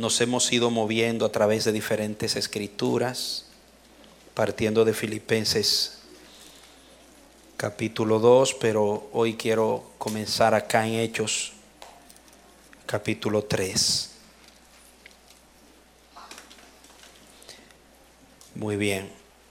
nos hemos ido moviendo a través de diferentes escrituras, partiendo de Filipenses capítulo 2, pero hoy quiero comenzar acá en Hechos capítulo 3. Muy bien.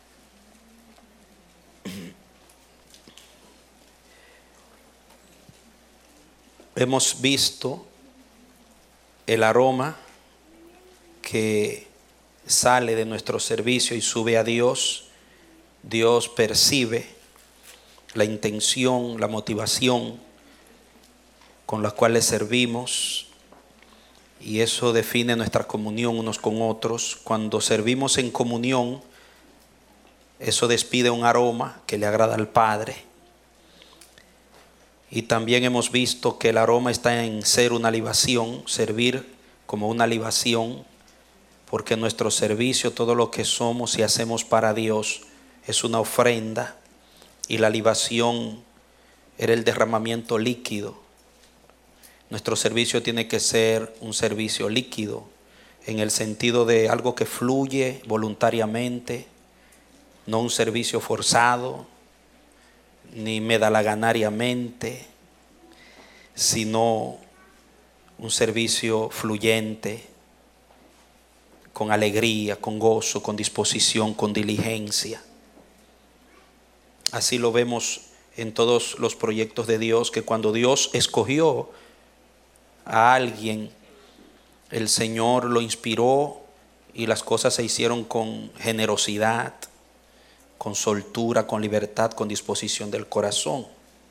Hemos visto el aroma que sale de nuestro servicio y sube a Dios. Dios percibe la intención, la motivación con la cual le servimos, y eso define nuestra comunión unos con otros. Cuando servimos en comunión, eso despide un aroma que le agrada al Padre. Y también hemos visto que el aroma está en ser una libación, servir como una libación, porque nuestro servicio, todo lo que somos y hacemos para Dios, es una ofrenda, y la libación era el derramamiento líquido. Nuestro servicio tiene que ser un servicio líquido, en el sentido de algo que fluye voluntariamente, no un servicio forzado, ni medalaganariamente, sino un servicio fluyente, con alegría, con gozo, con disposición, con diligencia. Así lo vemos en todos los proyectos de Dios, que cuando Dios escogió a alguien, el Señor lo inspiró y las cosas se hicieron con generosidad, con soltura, con libertad, con disposición del corazón.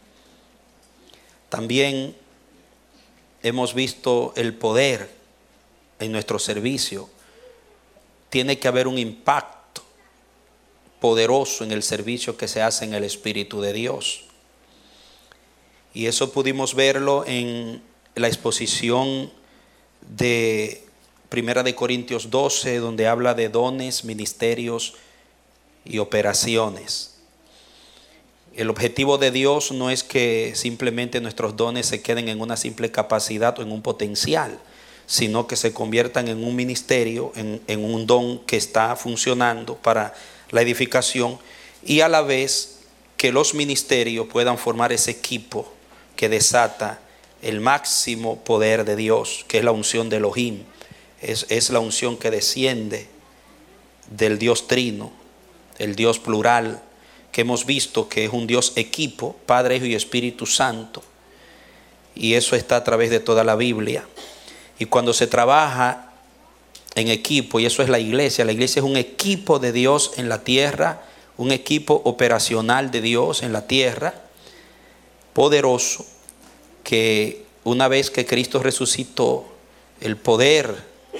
También hemos visto el poder en nuestro servicio. Tiene que haber un impacto poderoso en el servicio que se hace en el Espíritu de Dios. Y eso pudimos verlo en la exposición de 1 de Corintios 12, donde habla de dones, ministerios y operaciones. El objetivo de Dios no es que simplemente nuestros dones se queden en una simple capacidad o en un potencial, sino que se conviertan en un ministerio, en un don que está funcionando para la edificación, y a la vez que los ministerios puedan formar ese equipo que desata el máximo poder de Dios, que es la unción de Elohim. Es la unción que desciende del Dios trino, el Dios plural, que hemos visto que es un Dios equipo, Padre, Hijo y Espíritu Santo, y eso está a través de toda la Biblia. Y cuando se trabaja en equipo, y eso es la iglesia es un equipo de Dios en la tierra, un equipo operacional de Dios en la tierra, poderoso, que una vez que Cristo resucitó, el poder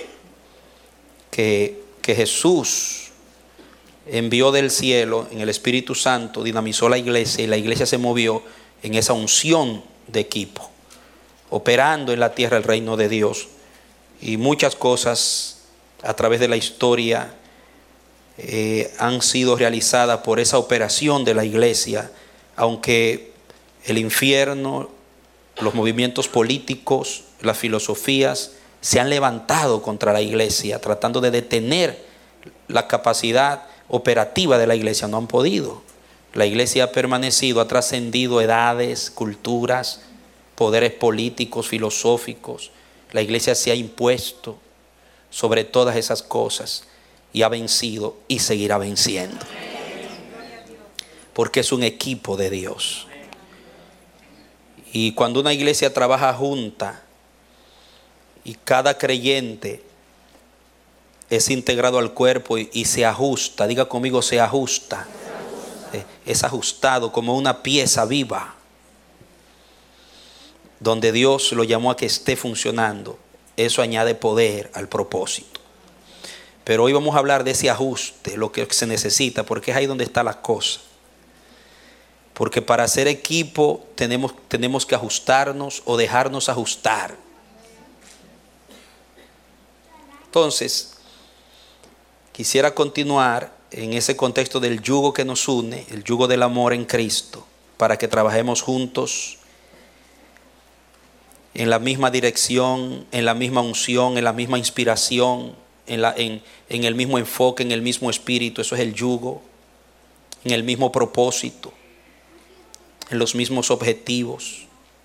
que Jesús envió del cielo en el Espíritu Santo dinamizó la iglesia, y la iglesia se movió en esa unción de equipo, operando en la tierra el reino de Dios. Y muchas cosas a través de la historia han sido realizadas por esa operación de la iglesia, aunque el infierno, los movimientos políticos, las filosofías se han levantado contra la iglesia, tratando de detener la capacidad operativa de la iglesia. No han podido. La iglesia ha permanecido, ha trascendido edades, culturas, poderes políticos, filosóficos. La iglesia se ha impuesto sobre todas esas cosas y ha vencido y seguirá venciendo, porque es un equipo de Dios. Y cuando una iglesia trabaja junta y cada creyente es integrado al cuerpo y se ajusta, diga conmigo, se ajusta, es ajustado como una pieza viva, donde Dios lo llamó a que esté funcionando, eso añade poder al propósito. Pero hoy vamos a hablar de ese ajuste, lo que se necesita, porque es ahí donde está la cosa. Porque para ser equipo tenemos que ajustarnos o dejarnos ajustar. Entonces, quisiera continuar en ese contexto del yugo que nos une, el yugo del amor en Cristo, para que trabajemos juntos en la misma dirección, en la misma unción, en la misma inspiración, en el mismo enfoque, en el mismo espíritu. Eso es el yugo. En el mismo propósito, en los mismos objetivos.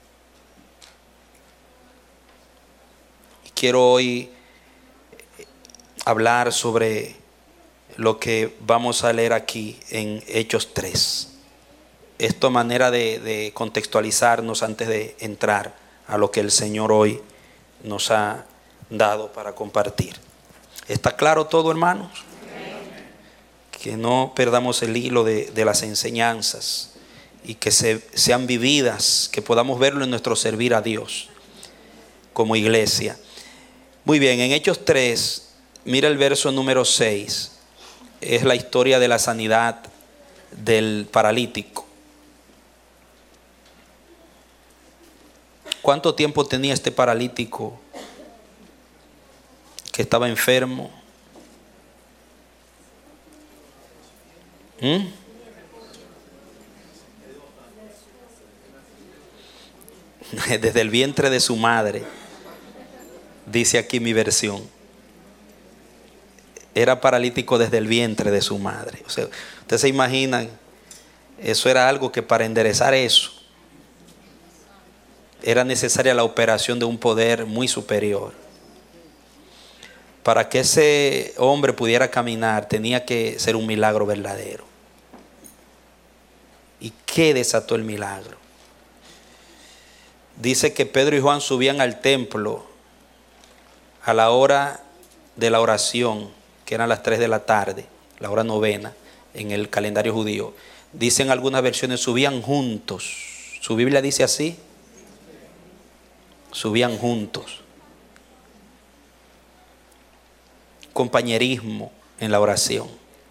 Quiero hoy hablar sobre lo que vamos a leer aquí en Hechos 3. Esto a manera de contextualizarnos antes de entrar a lo que el Señor hoy nos ha dado para compartir. ¿Está claro todo, hermanos? Que no perdamos el hilo de las enseñanzas y que sean vividas, que podamos verlo en nuestro servir a Dios como iglesia. Muy bien, en Hechos 3, mira el verso número 6, es la historia de la sanidad del paralítico. ¿Cuánto tiempo tenía este paralítico que estaba enfermo? Desde el vientre de su madre, dice aquí mi versión. Era paralítico desde el vientre de su madre. O sea, ustedes se imaginan, eso era algo que para enderezar eso era necesaria la operación de un poder muy superior. Para que ese hombre pudiera caminar tenía que ser un milagro verdadero. ¿Y qué desató el milagro? Dice que Pedro y Juan subían al templo a la hora de la oración, que eran las 3 de la tarde, la hora novena en el calendario judío. Dicen algunas versiones, subían juntos. ¿Su Biblia dice así? Subían juntos. Compañerismo en la oración.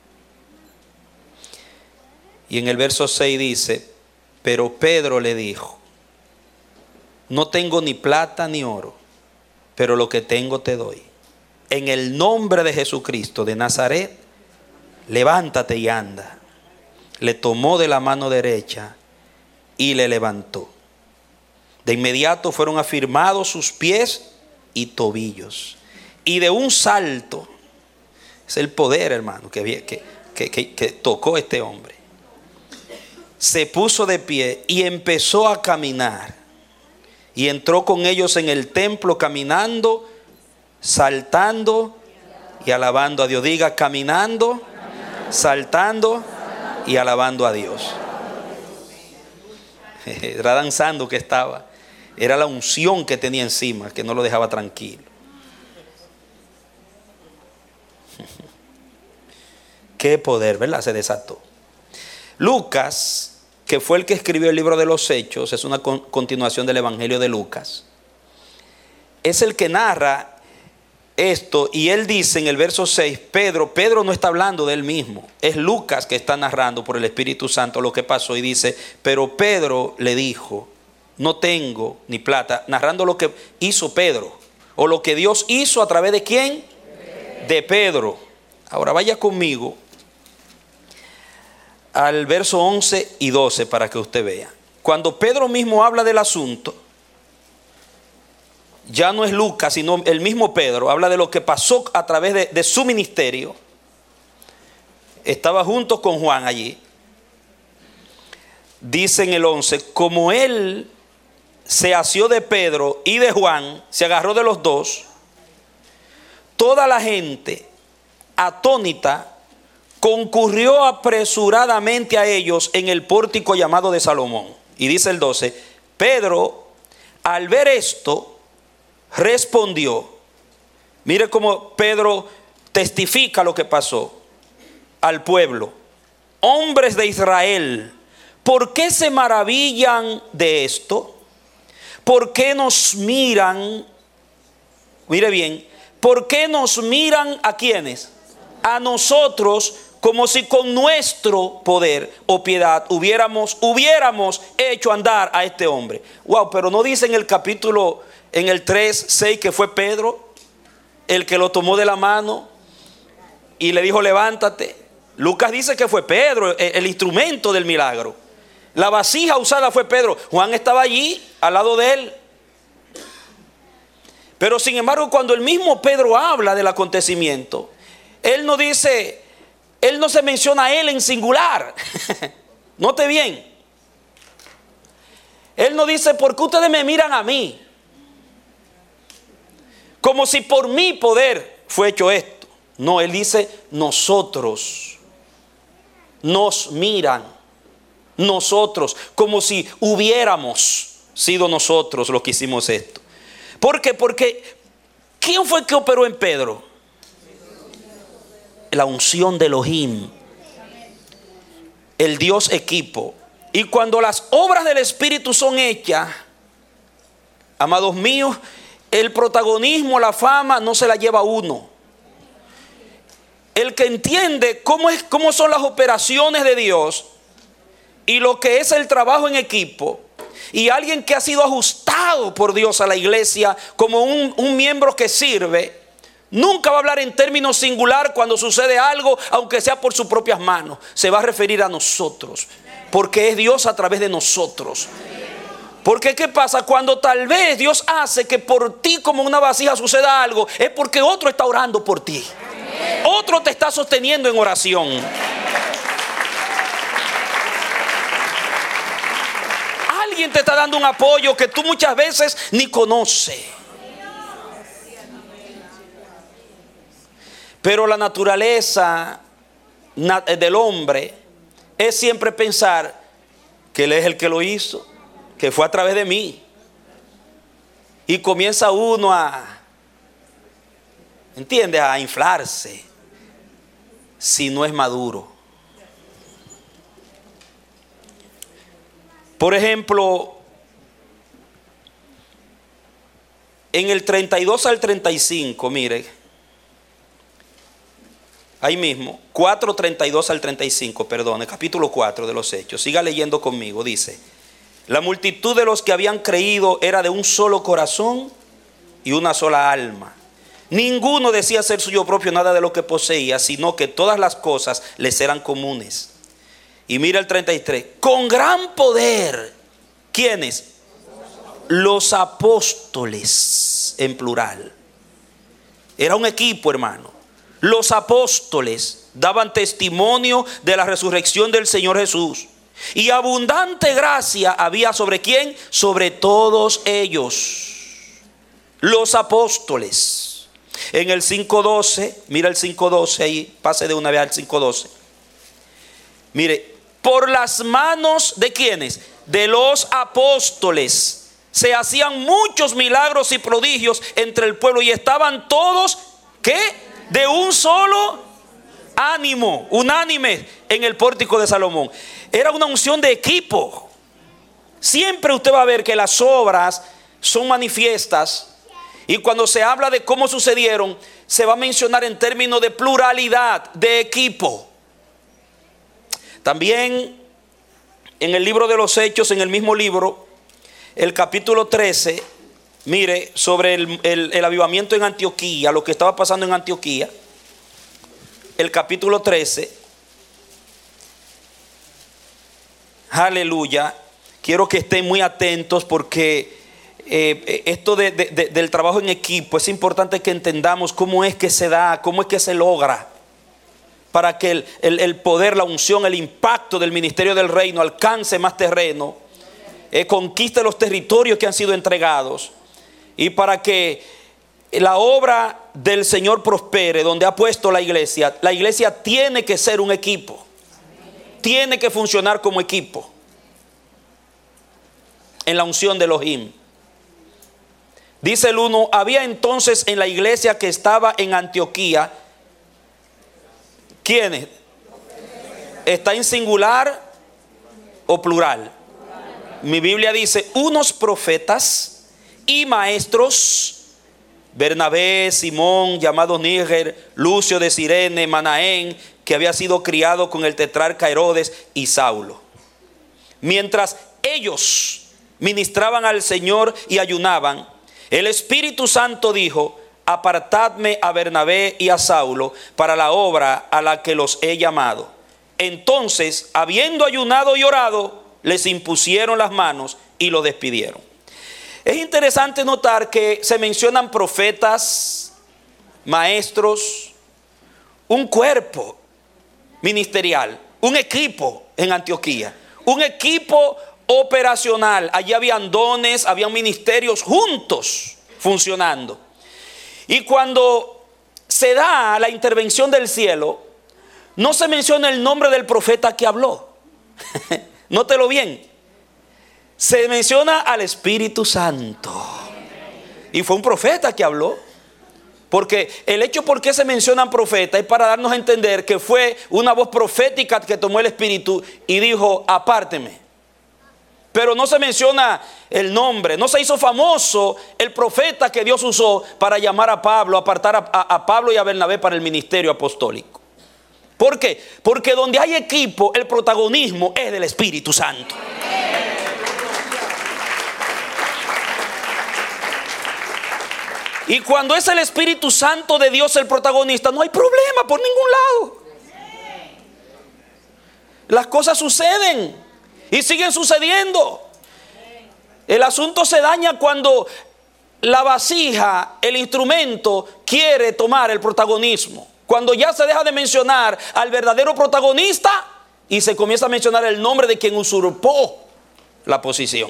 Y en el verso 6 dice, pero Pedro le dijo, no tengo ni plata ni oro, pero lo que tengo te doy. En el nombre de Jesucristo de Nazaret, levántate y anda. Le tomó de la mano derecha y le levantó. De inmediato fueron afirmados sus pies y tobillos. Y de un salto, es el poder, hermano, que tocó este hombre. Se puso de pie y empezó a caminar. Y entró con ellos en el templo caminando, saltando y alabando a Dios. Diga, caminando, saltando y alabando a Dios. Era danzando que estaba. Era la unción que tenía encima, que no lo dejaba tranquilo. Qué poder, ¿verdad? Se desató. Lucas, que fue el que escribió el libro de los Hechos, es una continuación del Evangelio de Lucas. Es el que narra esto y él dice en el verso 6, Pedro no está hablando de él mismo, es Lucas que está narrando por el Espíritu Santo lo que pasó y dice, pero Pedro le dijo, no tengo ni plata, narrando lo que hizo Pedro o lo que Dios hizo a través de ¿quién? De Pedro. Ahora vaya conmigo al verso 11 y 12 para que usted vea. Cuando Pedro mismo habla del asunto, ya no es Lucas, sino el mismo Pedro, habla de lo que pasó a través de su ministerio. Estaba junto con Juan allí. Dice en el 11, como él se asió de Pedro y de Juan, se agarró de los dos, toda la gente atónita concurrió apresuradamente a ellos en el pórtico llamado de Salomón. Y dice el 12, Pedro, al ver esto, respondió. Mire cómo Pedro testifica lo que pasó al pueblo. Hombres de Israel, ¿por qué se maravillan de esto? ¿Por qué nos miran? Mire bien, ¿por qué nos miran a quiénes? A nosotros, como si con nuestro poder o piedad hubiéramos hecho andar a este hombre. Wow, pero no dice en el capítulo, en el 3:6 que fue Pedro el que lo tomó de la mano y le dijo levántate. Lucas dice que fue Pedro el instrumento del milagro. La vasija usada fue Pedro. Juan estaba allí al lado de él. Pero sin embargo, cuando el mismo Pedro habla del acontecimiento, él no se menciona a él en singular. Note bien. Él no dice, ¿por qué ustedes me miran a mí? Como si por mi poder fue hecho esto. No, él dice, nosotros. Nos miran. Nosotros. Como si hubiéramos sido nosotros los que hicimos esto. ¿Por qué? Porque ¿quién fue el que operó en Pedro? La unción de Elohim. El Dios equipo. Y cuando las obras del Espíritu son hechas, amados míos, el protagonismo, la fama no se la lleva uno. El que entiende cómo son las operaciones de Dios y lo que es el trabajo en equipo, y alguien que ha sido ajustado por Dios a la iglesia como un miembro que sirve, nunca va a hablar en términos singular cuando sucede algo, aunque sea por sus propias manos. Se va a referir a nosotros, porque es Dios a través de nosotros. Porque ¿qué pasa? Cuando tal vez Dios hace que por ti como una vasija suceda algo, es porque otro está orando por ti. Otro te está sosteniendo en oración. Alguien te está dando un apoyo que tú muchas veces ni conoces. Pero la naturaleza del hombre es siempre pensar que Él es el que lo hizo, que fue a través de mí. Y comienza uno ¿entiendes? A inflarse si no es maduro. Por ejemplo, en el 32 al 35, mire, ahí mismo, 4, 32 al 35, perdón, el capítulo 4 de los Hechos, siga leyendo conmigo, dice: la multitud de los que habían creído era de un solo corazón y una sola alma. Ninguno decía ser suyo propio nada de lo que poseía, sino que todas las cosas les eran comunes. Y mira el 33, con gran poder, ¿quiénes? Los apóstoles, en plural. Era un equipo, hermano. Los apóstoles daban testimonio de la resurrección del Señor Jesús. Y abundante gracia había ¿sobre quién? Sobre todos ellos. Los apóstoles. En el 5.12, mira el 5.12 ahí, pase de una vez al 5.12. Mire, por las manos de ¿quiénes? De los apóstoles se hacían muchos milagros y prodigios entre el pueblo, y estaban todos, ¿qué? De un solo ánimo, unánime en el pórtico de Salomón. Era una unción de equipo. Siempre usted va a ver que las obras son manifiestas, y cuando se habla de cómo sucedieron, se va a mencionar en términos de pluralidad, de equipo. También en el libro de los Hechos, en el mismo libro, el capítulo 13, mire, sobre el avivamiento en Antioquía, lo que estaba pasando en Antioquía. El capítulo 13, aleluya. Quiero que estén muy atentos, porque esto del trabajo en equipo es importante que entendamos cómo es que se da, cómo es que se logra, para que el poder, la unción, el impacto del ministerio del reino alcance más terreno, conquiste los territorios que han sido entregados, y para que la obra del Señor prospere donde ha puesto la iglesia. La iglesia tiene que ser un equipo, tiene que funcionar como equipo en la unción de Elohim. Dice el 1, había entonces en la iglesia que estaba en Antioquía, ¿quiénes? ¿Está en singular o plural? Mi Biblia dice unos profetas y maestros: Bernabé, Simón, llamado Níger, Lucio de Cirene, Manaén, que había sido criado con el tetrarca Herodes, y Saulo. Mientras ellos ministraban al Señor y ayunaban, el Espíritu Santo dijo: apartadme a Bernabé y a Saulo para la obra a la que los he llamado. Entonces, habiendo ayunado y orado, les impusieron las manos y lo despidieron. Es interesante notar que se mencionan profetas, maestros, un cuerpo ministerial, un equipo en Antioquía, un equipo operacional. Allí habían dones, habían ministerios juntos funcionando. Y cuando se da la intervención del cielo, no se menciona el nombre del profeta que habló. Nótelo bien. Se menciona al Espíritu Santo. Y fue un profeta que habló. Porque el hecho por qué se mencionan profetas es para darnos a entender que fue una voz profética que tomó el Espíritu y dijo: apárteme. Pero no se menciona el nombre. No se hizo famoso el profeta que Dios usó para llamar a Pablo, apartar a Pablo y a Bernabé para el ministerio apostólico. ¿Por qué? Porque donde hay equipo, el protagonismo es del Espíritu Santo. Y cuando es el Espíritu Santo de Dios el protagonista, no hay problema por ningún lado. Las cosas suceden y siguen sucediendo. El asunto se daña cuando la vasija, el instrumento, quiere tomar el protagonismo. Cuando ya se deja de mencionar al verdadero protagonista y se comienza a mencionar el nombre de quien usurpó la posición.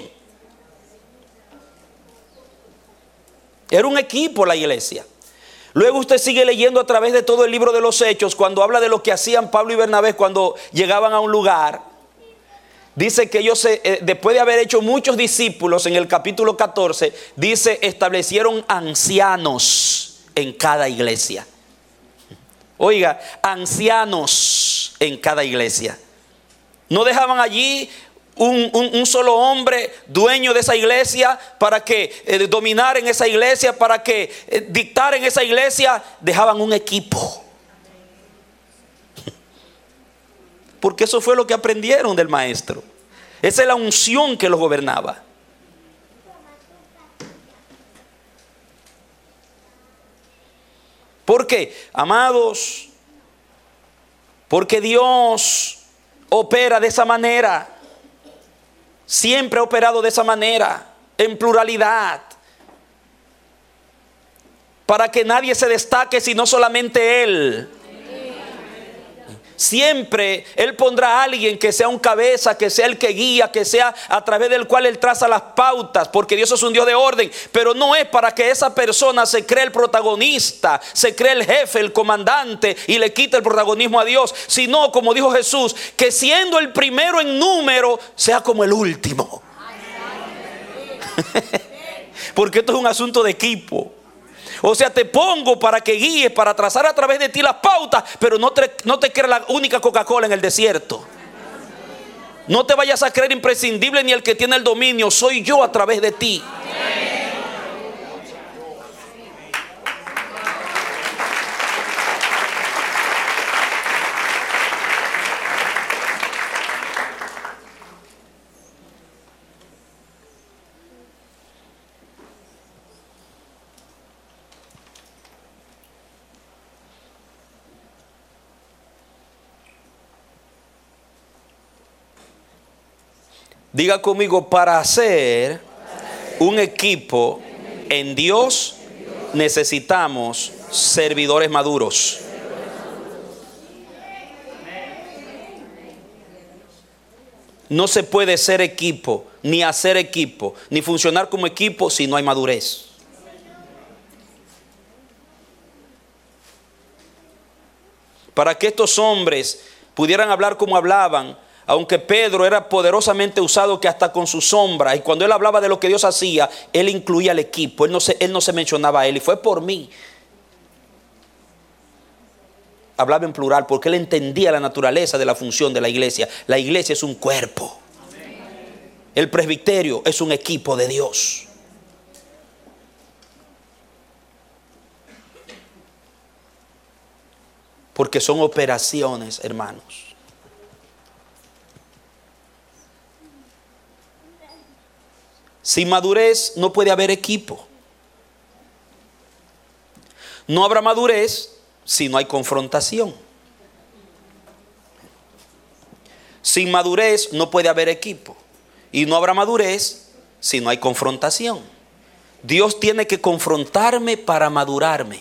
Era un equipo la iglesia. Luego usted sigue leyendo a través de todo el libro de los Hechos, cuando habla de lo que hacían Pablo y Bernabé cuando llegaban a un lugar. Dice que ellos, después de haber hecho muchos discípulos, en el capítulo 14, dice, establecieron ancianos en cada iglesia. Oiga, ancianos en cada iglesia. No dejaban allí un solo hombre dueño de esa iglesia para que dominar en esa iglesia, para que dictar en esa iglesia. Dejaban un equipo. Porque eso fue lo que aprendieron del maestro. Esa es la unción que los gobernaba. ¿Por qué? Amados, porque Dios opera de esa manera. Siempre ha operado de esa manera, en pluralidad, para que nadie se destaque sino solamente Él. Siempre Él pondrá a alguien que sea un cabeza, que sea el que guía, que sea a través del cual Él traza las pautas, porque Dios es un Dios de orden. Pero no es para que esa persona se cree el protagonista, se cree el jefe, el comandante y le quite el protagonismo a Dios, sino, como dijo Jesús, que siendo el primero en número sea como el último. Porque esto es un asunto de equipo. O sea, te pongo para que guíes, para trazar a través de ti las pautas, pero no te creas la única Coca-Cola en el desierto. No te vayas a creer imprescindible ni el que tiene el dominio. Soy yo a través de ti. Diga conmigo, para hacer un equipo en Dios necesitamos servidores maduros. No se puede ser equipo, ni hacer equipo, ni funcionar como equipo si no hay madurez. Para que estos hombres pudieran hablar como hablaban, aunque Pedro era poderosamente usado que hasta con su sombra, y cuando él hablaba de lo que Dios hacía, él incluía al equipo, él no se mencionaba a él, y fue por mí. Hablaba en plural porque él entendía la naturaleza de la función de la iglesia. La iglesia es un cuerpo. El presbiterio es un equipo de Dios. Porque son operaciones, hermanos. Sin madurez no puede haber equipo. No habrá madurez si no hay confrontación. Sin madurez no puede haber equipo. Y no habrá madurez si no hay confrontación. Dios tiene que confrontarme para madurarme.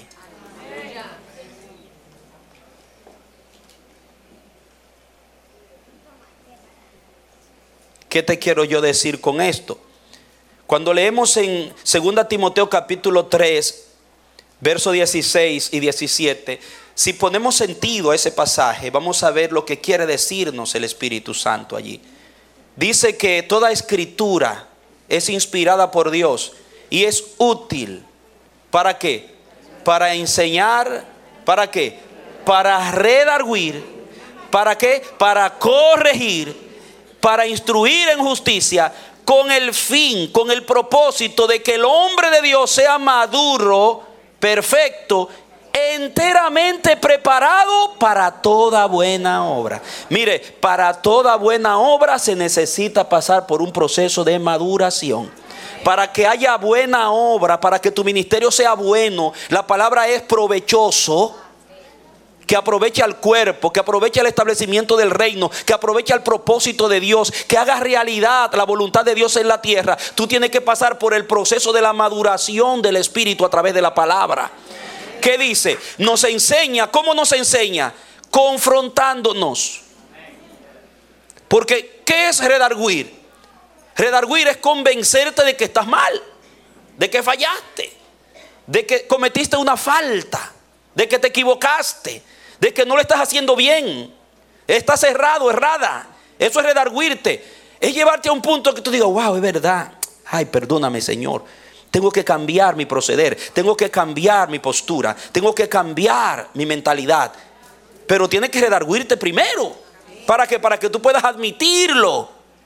¿Qué te quiero yo decir con esto? Cuando leemos en 2 Timoteo capítulo 3, versos 16 y 17, si ponemos sentido a ese pasaje, vamos a ver lo que quiere decirnos el Espíritu Santo allí. Dice que toda escritura es inspirada por Dios y es útil. ¿Para qué? Para enseñar. ¿Para qué? Para redarguir. ¿Para qué? Para corregir. Para instruir en justicia, con el fin, con el propósito de que el hombre de Dios sea maduro, perfecto, enteramente preparado para toda buena obra. Mire, para toda buena obra se necesita pasar por un proceso de maduración. Para que haya buena obra, para que tu ministerio sea bueno, la palabra es provechoso. Que aproveche al cuerpo, que aproveche el establecimiento del reino, que aproveche el propósito de Dios, que haga realidad la voluntad de Dios en la tierra. Tú tienes que pasar por el proceso de la maduración del Espíritu a través de la palabra. ¿Qué dice? Nos enseña. ¿Cómo nos enseña? Confrontándonos. Porque ¿qué es redarguir? Redarguir es convencerte de que estás mal, de que fallaste, de que cometiste una falta, de que te equivocaste, de que no lo estás haciendo bien, estás errado, errada. Eso es redarguirte. Es llevarte a un punto que tú digas, wow, es verdad. Ay, perdóname, Señor. Tengo que cambiar mi proceder, tengo que cambiar mi postura, tengo que cambiar mi mentalidad. Pero tienes que redarguirte primero. ¿Para qué? Para que tú puedas admitirlo.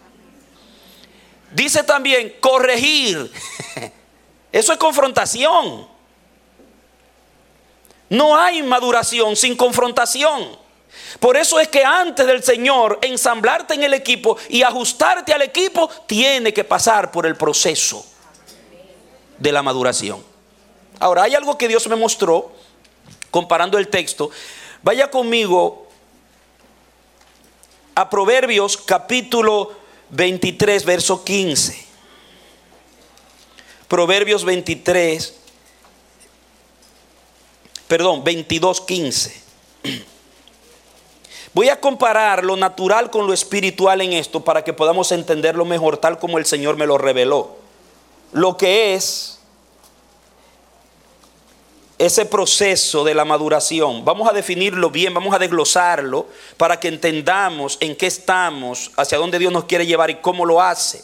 Dice también corregir. Eso es confrontación. No hay maduración sin confrontación. Por eso es que antes del Señor ensamblarte en el equipo y ajustarte al equipo, tiene que pasar por el proceso de la maduración. Ahora, hay algo que Dios me mostró comparando el texto. Vaya conmigo a Proverbios capítulo 23, verso 15. Proverbios 22, 15. Voy a comparar lo natural con lo espiritual en esto para que podamos entenderlo mejor, tal como el Señor me lo reveló. Lo que es ese proceso de la maduración. Vamos a definirlo bien, vamos a desglosarlo para que entendamos en qué estamos, hacia dónde Dios nos quiere llevar y cómo lo hace.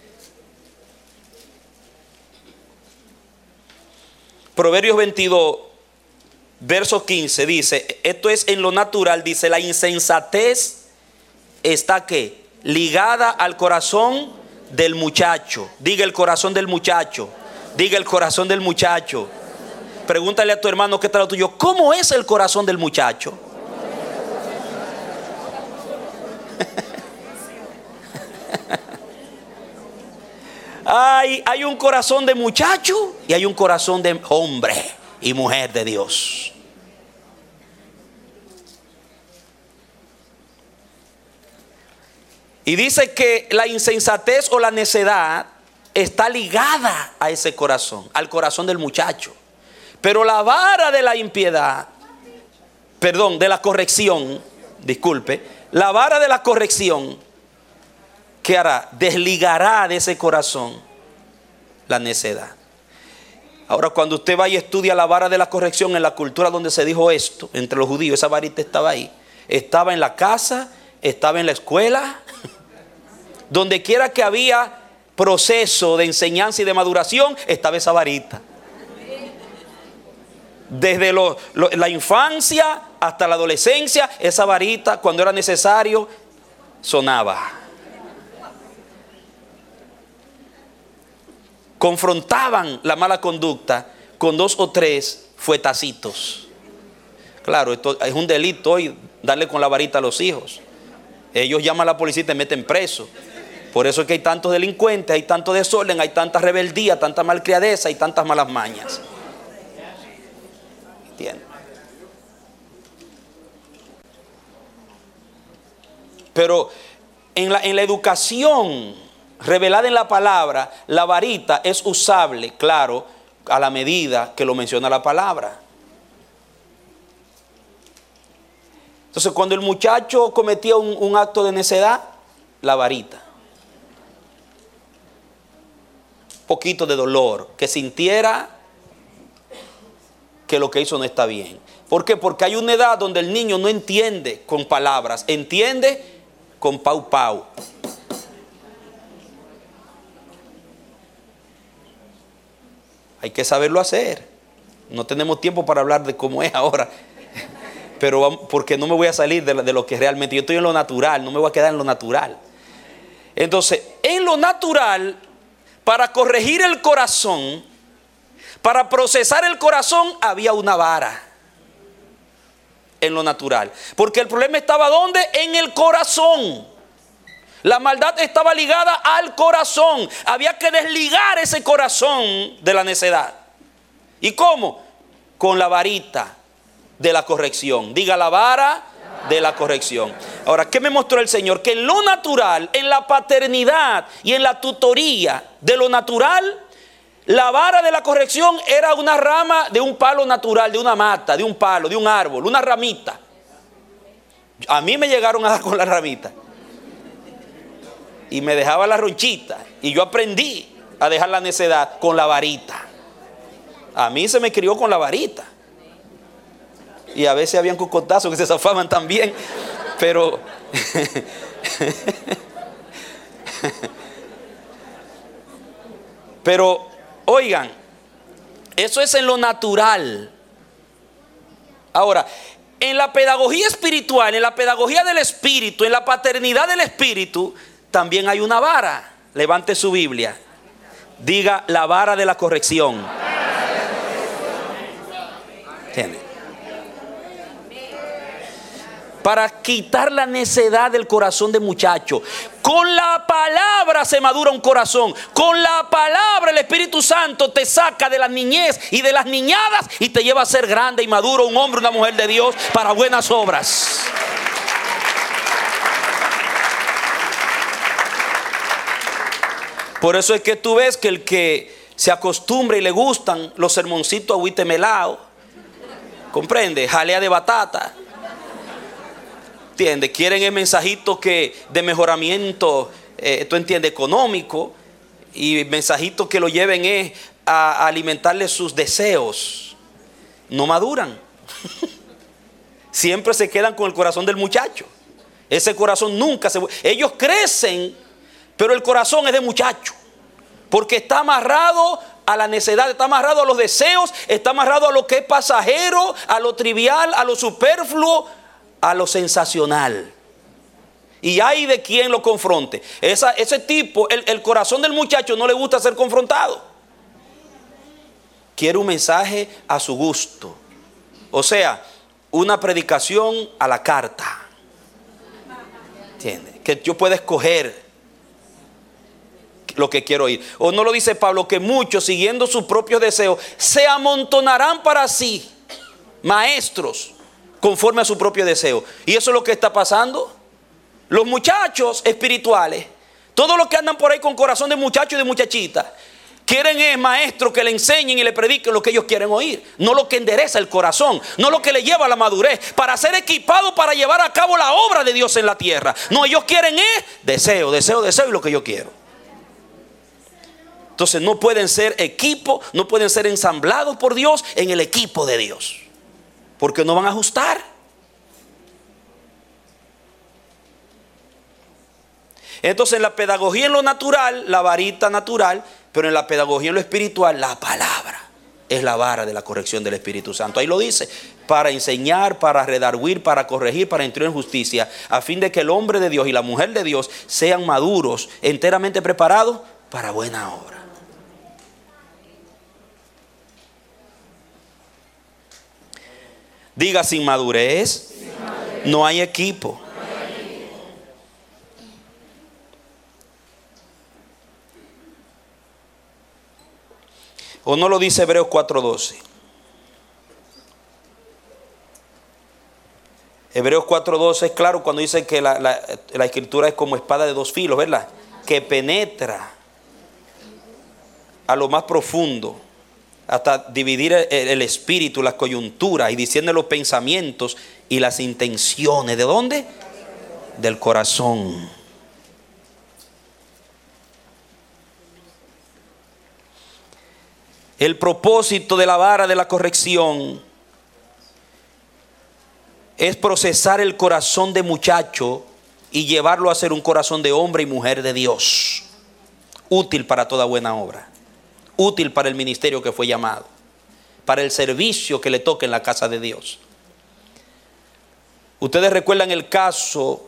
Proverbios 22, verso 15 dice, esto es en lo natural, dice, la insensatez está ¿qué? Ligada al corazón del muchacho. Diga el corazón del muchacho. Diga el corazón del muchacho. Pregúntale a tu hermano que está lo tuyo, ¿cómo es el corazón del muchacho? Hay un corazón de muchacho y hay un corazón de hombre y mujer de Dios. Y dice que la insensatez o la necedad está ligada a ese corazón, al corazón del muchacho. Pero la vara de la impiedad, de la corrección, la vara de la corrección, ¿qué hará? Desligará de ese corazón la necedad. Ahora, cuando usted va y estudia la vara de la corrección en la cultura donde se dijo esto, entre los judíos, esa varita estaba ahí. Estaba en la casa, estaba en la escuela, donde quiera que había proceso de enseñanza y de maduración, estaba esa varita. Desde la infancia hasta la adolescencia, esa varita, cuando era necesario, sonaba. Confrontaban la mala conducta con 2 o 3 fuetacitos. Claro, esto es un delito hoy, darle con la varita a los hijos. Ellos llaman a la policía y te meten preso. Por eso es que hay tantos delincuentes, hay tanto desorden, hay tanta rebeldía, tanta malcriadeza y tantas malas mañas. ¿Entiendes? Pero en la educación revelada en la palabra, la varita es usable, claro, a la medida que lo menciona la palabra. Entonces, cuando el muchacho cometía un acto de necedad, la varita. Un poquito de dolor, que sintiera que lo que hizo no está bien. ¿Por qué? Porque hay una edad donde el niño no entiende con palabras, entiende con pau pau. Hay que saberlo hacer. No tenemos tiempo para hablar de cómo es ahora. Pero porque no me voy a salir de lo que realmente, yo estoy en lo natural, no me voy a quedar en lo natural. Entonces, en lo natural, para corregir el corazón, para procesar el corazón, había una vara. En lo natural. Porque el problema estaba ¿dónde? En el corazón. La maldad estaba ligada al corazón. Había que desligar ese corazón de la necedad. ¿Y cómo? Con la varita de la corrección. Diga, la vara de la corrección. Ahora, ¿qué me mostró el Señor? Que en lo natural, en la paternidad y en la tutoría de lo natural, la vara de la corrección era una rama de un palo natural, de una mata, de un palo, de un árbol, una ramita. A mí me llegaron a dar con la ramita. Y me dejaba la ronchita. Y yo aprendí a dejar la necedad con la varita. A mí se me crió con la varita. Y a veces habían cocotazos que se zafaban también. Pero... pero, oigan, eso es en lo natural. Ahora, en la pedagogía espiritual, en la pedagogía del espíritu, en la paternidad del espíritu, también hay una vara. Levante su Biblia. Diga, la vara de la corrección. ¿Entiende? Para quitar la necedad del corazón de muchacho. Con la palabra se madura un corazón. Con la palabra el Espíritu Santo te saca de la niñez y de las niñadas y te lleva a ser grande y maduro, un hombre, una mujer de Dios para buenas obras. Por eso es que tú ves que el que se acostumbra y le gustan los sermoncitos agüite melao, comprende, jalea de batata, entiende, quieren el mensajito de mejoramiento, tú entiendes, económico, y mensajitos que lo lleven es a alimentarle sus deseos. No maduran. Siempre se quedan con el corazón del muchacho. Ese corazón nunca se... Ellos crecen, pero el corazón es de muchacho. Porque está amarrado a la necedad, está amarrado a los deseos, está amarrado a lo que es pasajero, a lo trivial, a lo superfluo, a lo sensacional. Y hay de quien lo confronte. Ese tipo, el corazón del muchacho no le gusta ser confrontado. Quiere un mensaje a su gusto. O sea, una predicación a la carta. ¿Entiendes? Que yo pueda escoger lo que quiero oír. O no lo dice Pablo, que muchos, siguiendo sus propios deseos, se amontonarán para sí maestros conforme a su propio deseo. Y eso es lo que está pasando. Los muchachos espirituales, todos los que andan por ahí con corazón de muchacho y de muchachita, quieren es maestros que le enseñen y le prediquen lo que ellos quieren oír. No lo que endereza el corazón, no lo que le lleva a la madurez, para ser equipado para llevar a cabo la obra de Dios en la tierra. No, ellos quieren es deseo, deseo, deseo y lo que yo quiero. Entonces no pueden ser equipo, no pueden ser ensamblados por Dios en el equipo de Dios, porque no van a ajustar. Entonces en la pedagogía en lo natural, la varita natural, pero en la pedagogía en lo espiritual, la palabra es la vara de la corrección del Espíritu Santo. Ahí lo dice, para enseñar, para redarguir, para corregir, para instruir en justicia, a fin de que el hombre de Dios y la mujer de Dios sean maduros, enteramente preparados para buena obra. Diga, sin madurez no hay equipo. ¿O no lo dice Hebreos 4:12? Hebreos 4:12 es claro cuando dice que la escritura es como espada de dos filos, ¿verdad? que penetra a lo más profundo, hasta dividir el espíritu, las coyunturas, y discierne los pensamientos y las intenciones. ¿De dónde? Del corazón. El propósito de la vara de la corrección es procesar el corazón de muchacho y llevarlo a ser un corazón de hombre y mujer de Dios, útil para toda buena obra, útil para el ministerio que fue llamado, para el servicio que le toca en la casa de Dios. Ustedes recuerdan el caso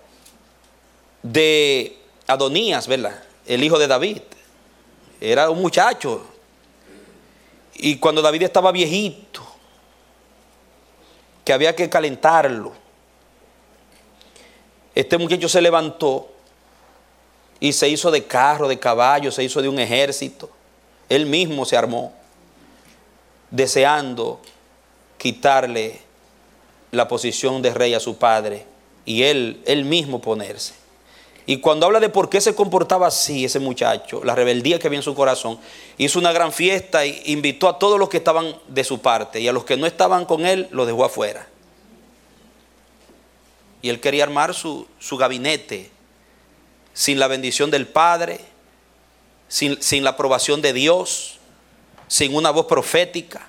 de Adonías, ¿verdad? El hijo de David. Era un muchacho. Y cuando David estaba viejito, que había que calentarlo, este muchacho se levantó y se hizo de carro, de caballo, se hizo de un ejército. Él mismo se armó, deseando quitarle la posición de rey a su padre y él mismo ponerse. Y cuando habla de por qué se comportaba así ese muchacho, la rebeldía que había en su corazón, hizo una gran fiesta e invitó a todos los que estaban de su parte, y a los que no estaban con él los dejó afuera. Y él quería armar su gabinete sin la bendición del Padre, sin la aprobación de Dios, sin una voz profética,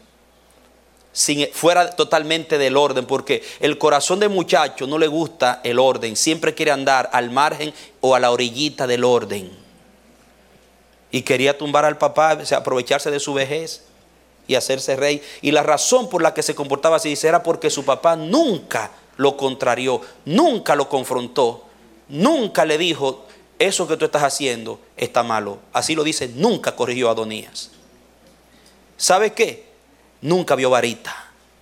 fuera totalmente del orden, porque el corazón del muchacho no le gusta el orden, siempre quiere andar al margen o a la orillita del orden. Y quería tumbar al papá, o sea, aprovecharse de su vejez y hacerse rey. Y la razón por la que se comportaba así era porque su papá nunca lo contrarió, nunca lo confrontó, nunca le dijo: eso que tú estás haciendo está malo. Así lo dice, nunca corrigió a Adonías. ¿Sabe qué? Nunca vio varita.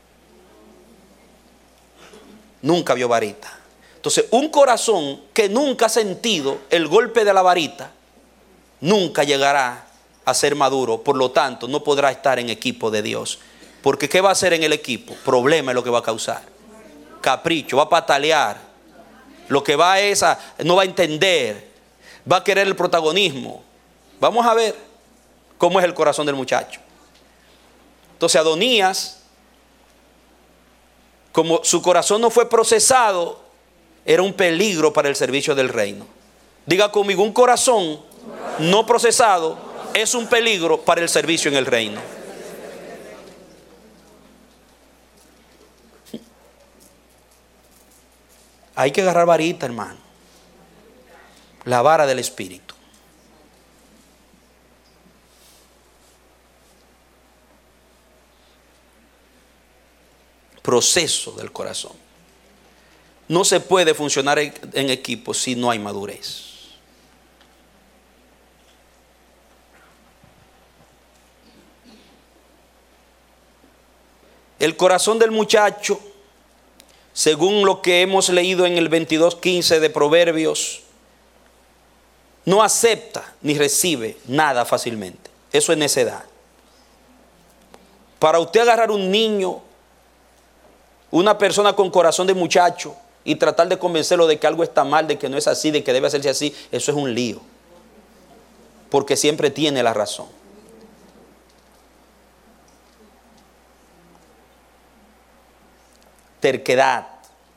Nunca vio varita. Entonces, un corazón que nunca ha sentido el golpe de la varita, nunca llegará a ser maduro. Por lo tanto, no podrá estar en equipo de Dios. Porque ¿qué va a hacer en el equipo? Problema es lo que va a causar. Capricho, va a patalear. Lo que va es no va a entender. Va a querer el protagonismo. Vamos a ver cómo es el corazón del muchacho. Entonces Adonías, como su corazón no fue procesado, era un peligro para el servicio del reino. Diga conmigo, un corazón no procesado es un peligro para el servicio en el reino. Hay que agarrar varita, hermano. La vara del Espíritu. Proceso del corazón. No se puede funcionar en equipo si no hay madurez. El corazón del muchacho, según lo que hemos leído en el 22:15 de Proverbios, no acepta ni recibe nada fácilmente. Eso es necedad. Para usted agarrar un niño, una persona con corazón de muchacho, y tratar de convencerlo de que algo está mal, de que no es así, de que debe hacerse así, eso es un lío. Porque siempre tiene la razón. Terquedad.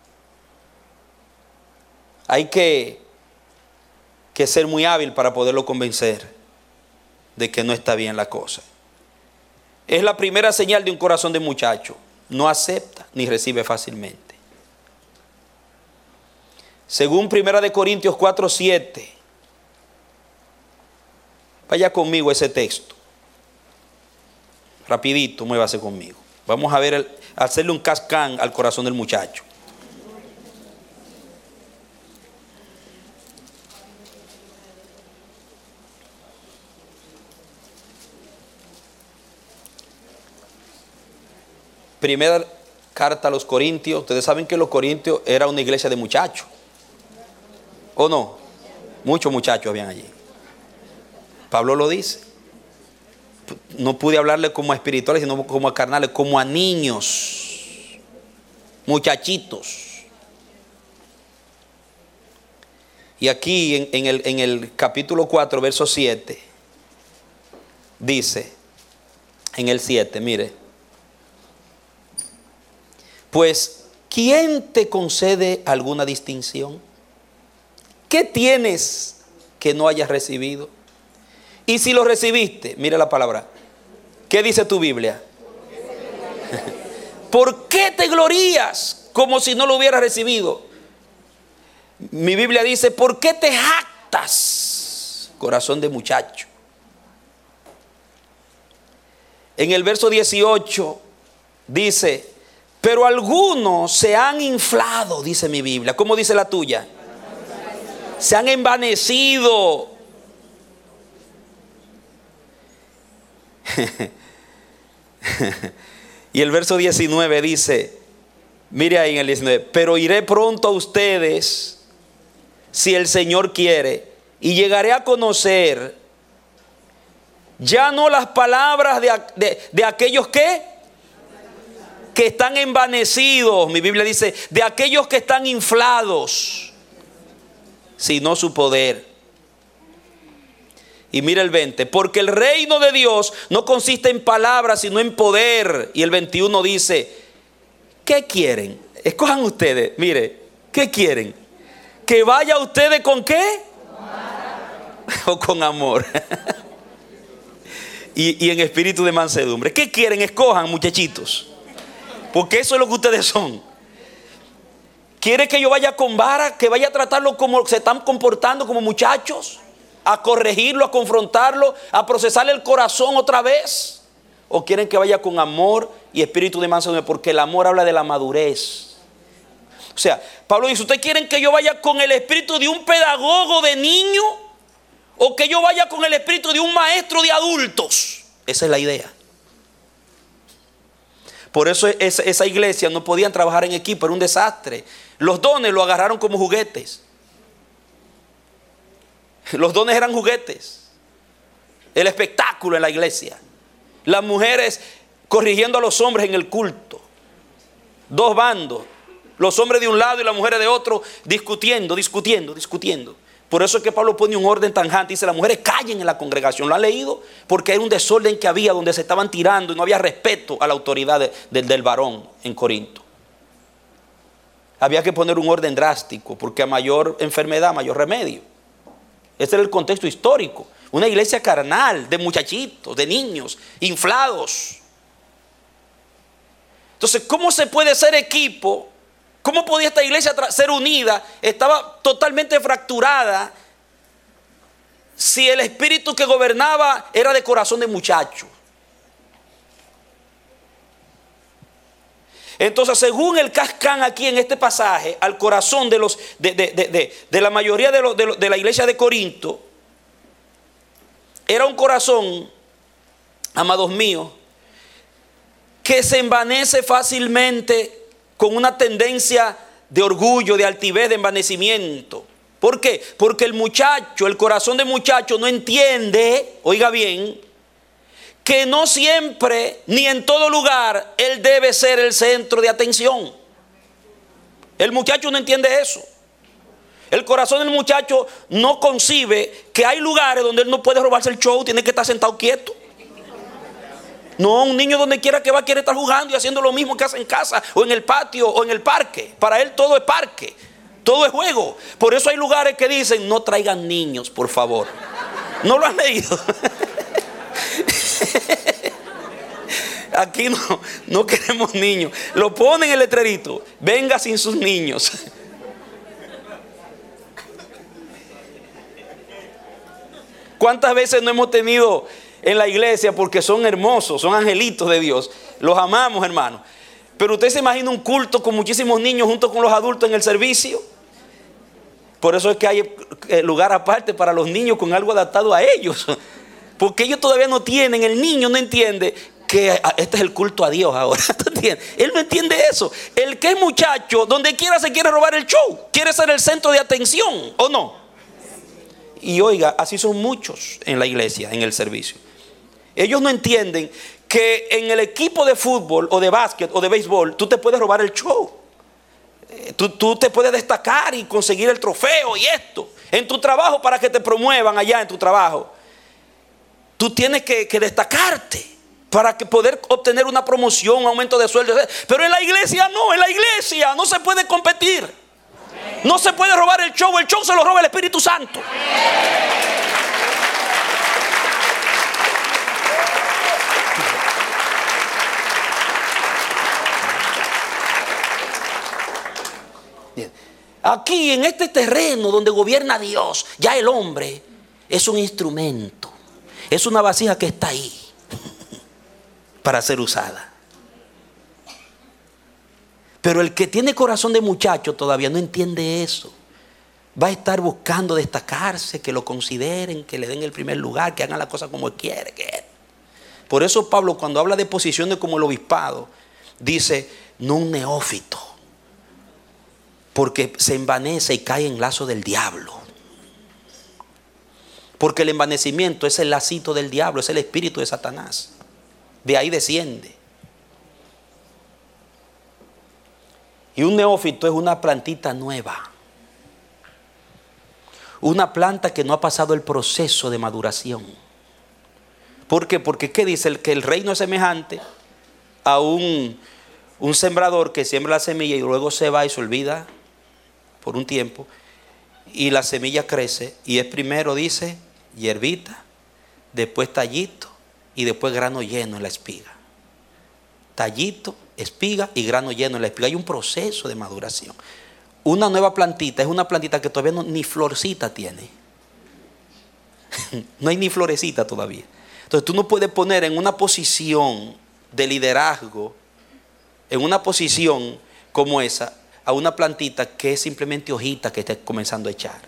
Hay que ser muy hábil para poderlo convencer de que no está bien la cosa. Es la primera señal de un corazón de muchacho. No acepta ni recibe fácilmente. Según 1 Corintios 4:7. Vaya conmigo ese texto. Rapidito, muévase conmigo. Vamos a ver, hacerle un cascán al corazón del muchacho. Primera carta a los Corintios. Ustedes saben que los Corintios era una iglesia de muchachos, ¿o no? Muchos muchachos habían allí. Pablo lo dice. No pude hablarle como a espirituales, sino como a carnales, como a niños, muchachitos. Y aquí en el capítulo 4, verso 7, dice, en el 7, mire, pues, ¿quién te concede alguna distinción? ¿Qué tienes que no hayas recibido? Y si lo recibiste, mire la palabra, ¿qué dice tu Biblia? ¿Por qué te glorías como si no lo hubieras recibido? Mi Biblia dice, ¿por qué te jactas, corazón de muchacho? En el verso 18 dice, pero algunos se han inflado, dice mi Biblia. ¿Cómo dice la tuya? Se han envanecido. Y el verso 19 dice, mire ahí en el 19, pero iré pronto a ustedes si el Señor quiere, y llegaré a conocer ya no las palabras de aquellos que están envanecidos, mi Biblia dice, de aquellos que están inflados, sino su poder. Y mira el 20, porque el reino de Dios no consiste en palabras, sino en poder. Y el 21 dice, ¿qué quieren? Escojan ustedes, mire, ¿qué quieren? ¿Que vaya ustedes con qué? O con amor. y en espíritu de mansedumbre. ¿Qué quieren? Escojan, muchachitos. Porque eso es lo que ustedes son. ¿Quiere que yo vaya con vara? ¿Que vaya a tratarlo como se están comportando como muchachos? ¿A corregirlo, a confrontarlo, a procesarle el corazón otra vez? ¿O quieren que vaya con amor y espíritu de mansedumbre? Porque el amor habla de la madurez. O sea, Pablo dice, ¿ustedes quieren que yo vaya con el espíritu de un pedagogo de niño? ¿O que yo vaya con el espíritu de un maestro de adultos? Esa es la idea. Por eso esa iglesia no podían trabajar en equipo, era un desastre. Los dones lo agarraron como juguetes. Los dones eran juguetes. El espectáculo en la iglesia. Las mujeres corrigiendo a los hombres en el culto. Dos bandos. Los hombres de un lado y las mujeres de otro discutiendo. Por eso es que Pablo pone un orden tajante. Dice, las mujeres callen en la congregación. ¿Lo han leído? Porque era un desorden que había donde se estaban tirando y no había respeto a la autoridad del varón en Corinto. Había que poner un orden drástico porque a mayor enfermedad, mayor remedio. Ese era el contexto histórico. Una iglesia carnal de muchachitos, de niños, inflados. Entonces, ¿cómo se puede ser equipo? ¿Cómo podía esta iglesia ser unida? Estaba totalmente fracturada si el espíritu que gobernaba era de corazón de muchacho. Entonces, según el Cascán aquí en este pasaje, al corazón de la mayoría de la iglesia de Corinto, era un corazón, amados míos, que se envanece fácilmente con una tendencia de orgullo, de altivez, de envanecimiento. ¿Por qué? Porque el muchacho, el corazón del muchacho no entiende, oiga bien, que no siempre ni en todo lugar él debe ser el centro de atención. El muchacho no entiende eso. El corazón del muchacho no concibe que hay lugares donde él no puede robarse el show, tiene que estar sentado quieto. No, un niño donde quiera que va quiere estar jugando y haciendo lo mismo que hace en casa o en el patio o en el parque. Para él todo es parque, todo es juego. Por eso hay lugares que dicen, no traigan niños, por favor. ¿No lo han leído? Aquí no queremos niños. Lo ponen en el letrerito, venga sin sus niños. ¿Cuántas veces no hemos tenido en la iglesia? Porque son hermosos, son angelitos de Dios, los amamos, hermanos. Pero usted se imagina un culto con muchísimos niños junto con los adultos en el servicio. Por eso es que hay lugar aparte para los niños con algo adaptado a ellos. Porque ellos todavía no tienen, el niño no entiende que este es el culto a Dios ahora. Él no entiende eso. El que es muchacho, donde quiera se quiere robar el show, quiere ser el centro de atención, ¿o no? Y oiga, así son muchos en la iglesia, en el servicio. Ellos no entienden que en el equipo de fútbol o de básquet o de béisbol tú te puedes robar el show. Tú te puedes destacar y conseguir el trofeo y esto. En tu trabajo, para que te promuevan allá en tu trabajo, tú tienes que destacarte para que poder obtener una promoción, un aumento de sueldo. Pero en la iglesia no, en la iglesia no se puede competir. No se puede robar el show se lo roba el Espíritu Santo. Bien. Aquí en este terreno donde gobierna Dios, ya el hombre es un instrumento, es una vasija que está ahí para ser usada. Pero el que tiene corazón de muchacho todavía no entiende eso. Va a estar buscando destacarse, que lo consideren, que le den el primer lugar, que hagan la cosa como él quiere. Por eso Pablo, cuando habla de posiciones como el obispado, dice, no un neófito, porque se envanece y cae en lazo del diablo. Porque el envanecimiento es el lacito del diablo, es el espíritu de Satanás. De ahí desciende. Y un neófito es una plantita nueva. Una planta que no ha pasado el proceso de maduración. ¿Por qué? Porque ¿qué dice? Que el reino es semejante a un sembrador que siembra la semilla y luego se va y se olvida por un tiempo. Y la semilla crece y es primero, dice, hierbita, después tallito y después grano lleno en la espiga. Tallito, espiga y grano lleno en la espiga. Hay un proceso de maduración. Una nueva plantita es una plantita que todavía ni florcita tiene. No hay ni florecita todavía. Entonces tú no puedes poner en una posición de liderazgo, en una posición como esa, a una plantita que es simplemente hojita que está comenzando a echar.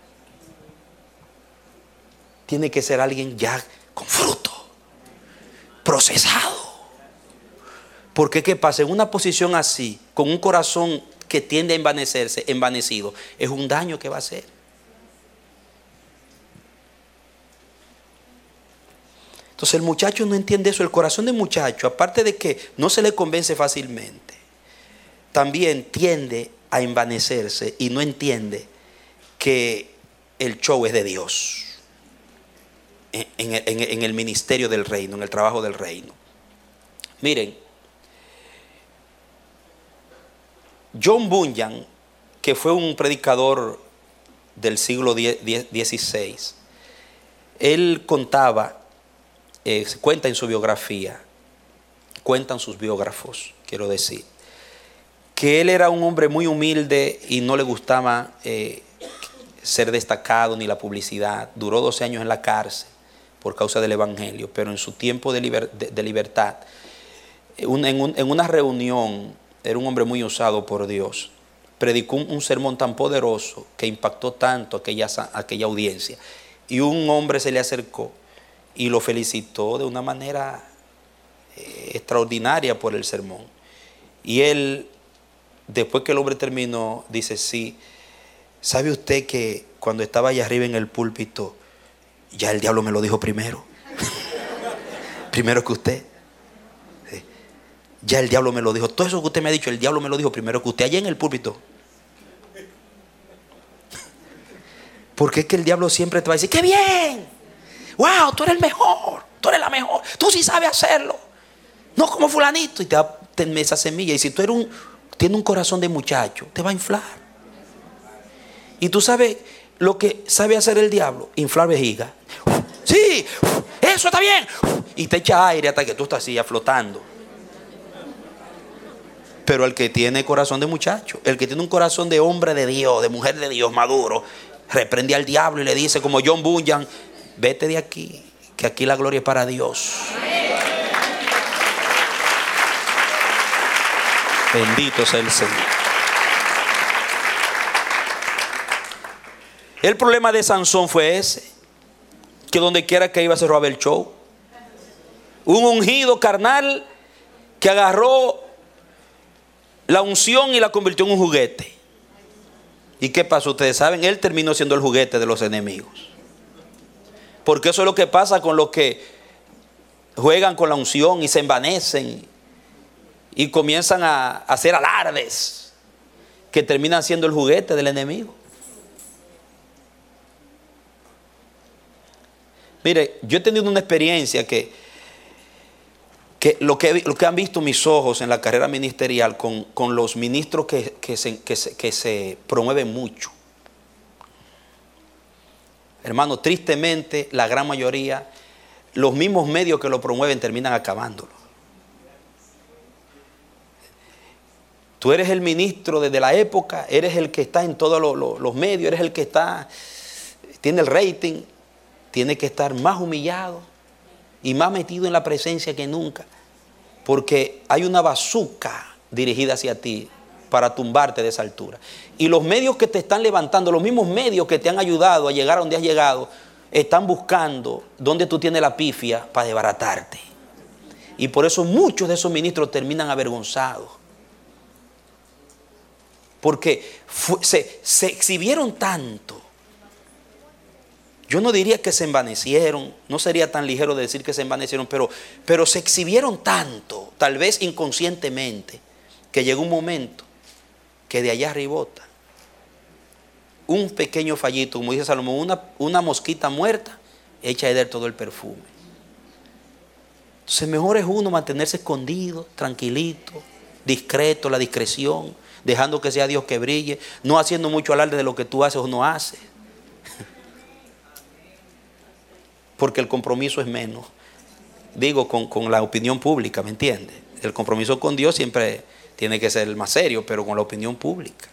Tiene que ser alguien ya con fruto, procesado. Porque ¿qué pasa? En una posición así, con un corazón que tiende a envanecerse, envanecido, es un daño que va a hacer. Entonces el muchacho no entiende eso. El corazón del muchacho, aparte de que no se le convence fácilmente, también tiende a envanecerse y no entiende que el show es de Dios en el ministerio del reino, en el trabajo del reino. Miren, John Bunyan, que fue un predicador del siglo XVI, él contaba, cuenta en su biografía, cuentan sus biógrafos, quiero decir, que él era un hombre muy humilde y no le gustaba ser destacado ni la publicidad. Duró 12 años en la cárcel por causa del evangelio, pero en su tiempo de libertad, en una reunión, era un hombre muy usado por Dios, predicó un sermón tan poderoso que impactó tanto aquella audiencia, y un hombre se le acercó y lo felicitó de una manera extraordinaria por el sermón. Y él, después que el hombre terminó, dice, sí, ¿sabe usted que cuando estaba allá arriba en el púlpito, ya el diablo me lo dijo primero? Primero que usted. Sí. Ya el diablo me lo dijo. Todo eso que usted me ha dicho, el diablo me lo dijo primero que usted, allá en el púlpito. Porque es que el diablo siempre te va a decir, ¡qué bien! ¡Wow! Tú eres el mejor, tú eres la mejor, tú sí sabes hacerlo. No como fulanito. Y te da esa semilla. Y si tú tienes un corazón de muchacho, te va a inflar. Y tú sabes lo que sabe hacer el diablo, inflar vejiga. Sí, eso está bien. Y te echa aire hasta que tú estás así ya flotando. Pero el que tiene corazón de muchacho, el que tiene un corazón de hombre de Dios, de mujer de Dios maduro, reprende al diablo y le dice como John Bunyan, vete de aquí, que aquí la gloria es para Dios. Bendito sea el Señor. El problema de Sansón fue ese, que donde quiera que iba se robaba el show. Un ungido carnal que agarró la unción y la convirtió en un juguete. ¿Y qué pasó? Ustedes saben, él terminó siendo el juguete de los enemigos. Porque eso es lo que pasa con los que juegan con la unción y se envanecen y comienzan a hacer alardes, que terminan siendo el juguete del enemigo. Mire, yo he tenido una experiencia que lo que han visto mis ojos en la carrera ministerial con los ministros que se promueven mucho. Hermano, tristemente, la gran mayoría, los mismos medios que lo promueven terminan acabándolo. Tú eres el ministro desde la época, eres el que está en todos los medios, eres el que tiene el rating, tiene que estar más humillado y más metido en la presencia que nunca, porque hay una bazuca dirigida hacia ti para tumbarte de esa altura. Y los medios que te están levantando, los mismos medios que te han ayudado a llegar a donde has llegado, están buscando donde tú tienes la pifia para desbaratarte. Y por eso muchos de esos ministros terminan avergonzados. Porque se exhibieron tanto. Yo no diría que se envanecieron, no sería tan ligero de decir que se envanecieron, pero se exhibieron tanto, tal vez inconscientemente, que llegó un momento que de allá arribota un pequeño fallito, como dice Salomón, una mosquita muerta echa a perder todo el perfume. Entonces mejor es uno mantenerse escondido, tranquilito, discreto, la discreción, dejando que sea Dios que brille, no haciendo mucho alarde de lo que tú haces o no haces, porque el compromiso es menos, digo, con la opinión pública, ¿me entiendes? El compromiso con Dios siempre tiene que ser el más serio, pero con la opinión pública.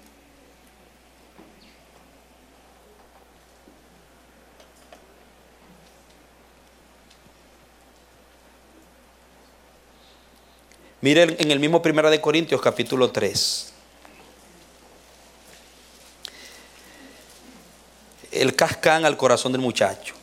Miren en el mismo 1 Corintios capítulo 3. El cascán al corazón del muchacho.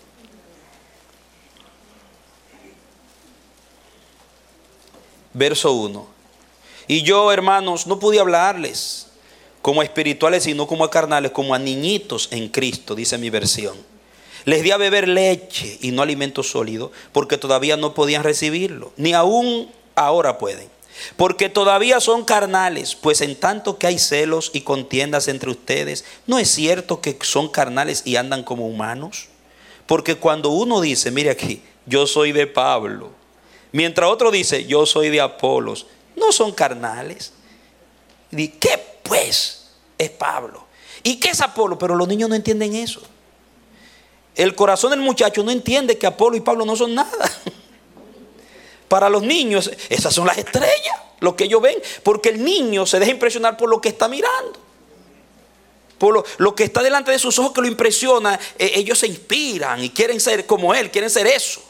Verso 1. Y yo, hermanos, no pude hablarles como a espirituales, sino como a carnales, como a niñitos en Cristo, dice mi versión. Les di a beber leche y no alimento sólido, porque todavía no podían recibirlo, ni aún ahora pueden, porque todavía son carnales. Pues en tanto que hay celos y contiendas entre ustedes, ¿no es cierto que son carnales y andan como humanos? Porque cuando uno dice, mire aquí, yo soy de Pablo, mientras otro dice, yo soy de Apolos, ¿no son carnales? ¿Y qué pues es Pablo? ¿Y qué es Apolo? Pero los niños no entienden eso. El corazón del muchacho no entiende que Apolo y Pablo no son nada. Para los niños, esas son las estrellas, lo que ellos ven, porque el niño se deja impresionar por lo que está mirando, por lo que está delante de sus ojos, que lo impresiona. Ellos se inspiran y quieren ser como él, quieren ser eso.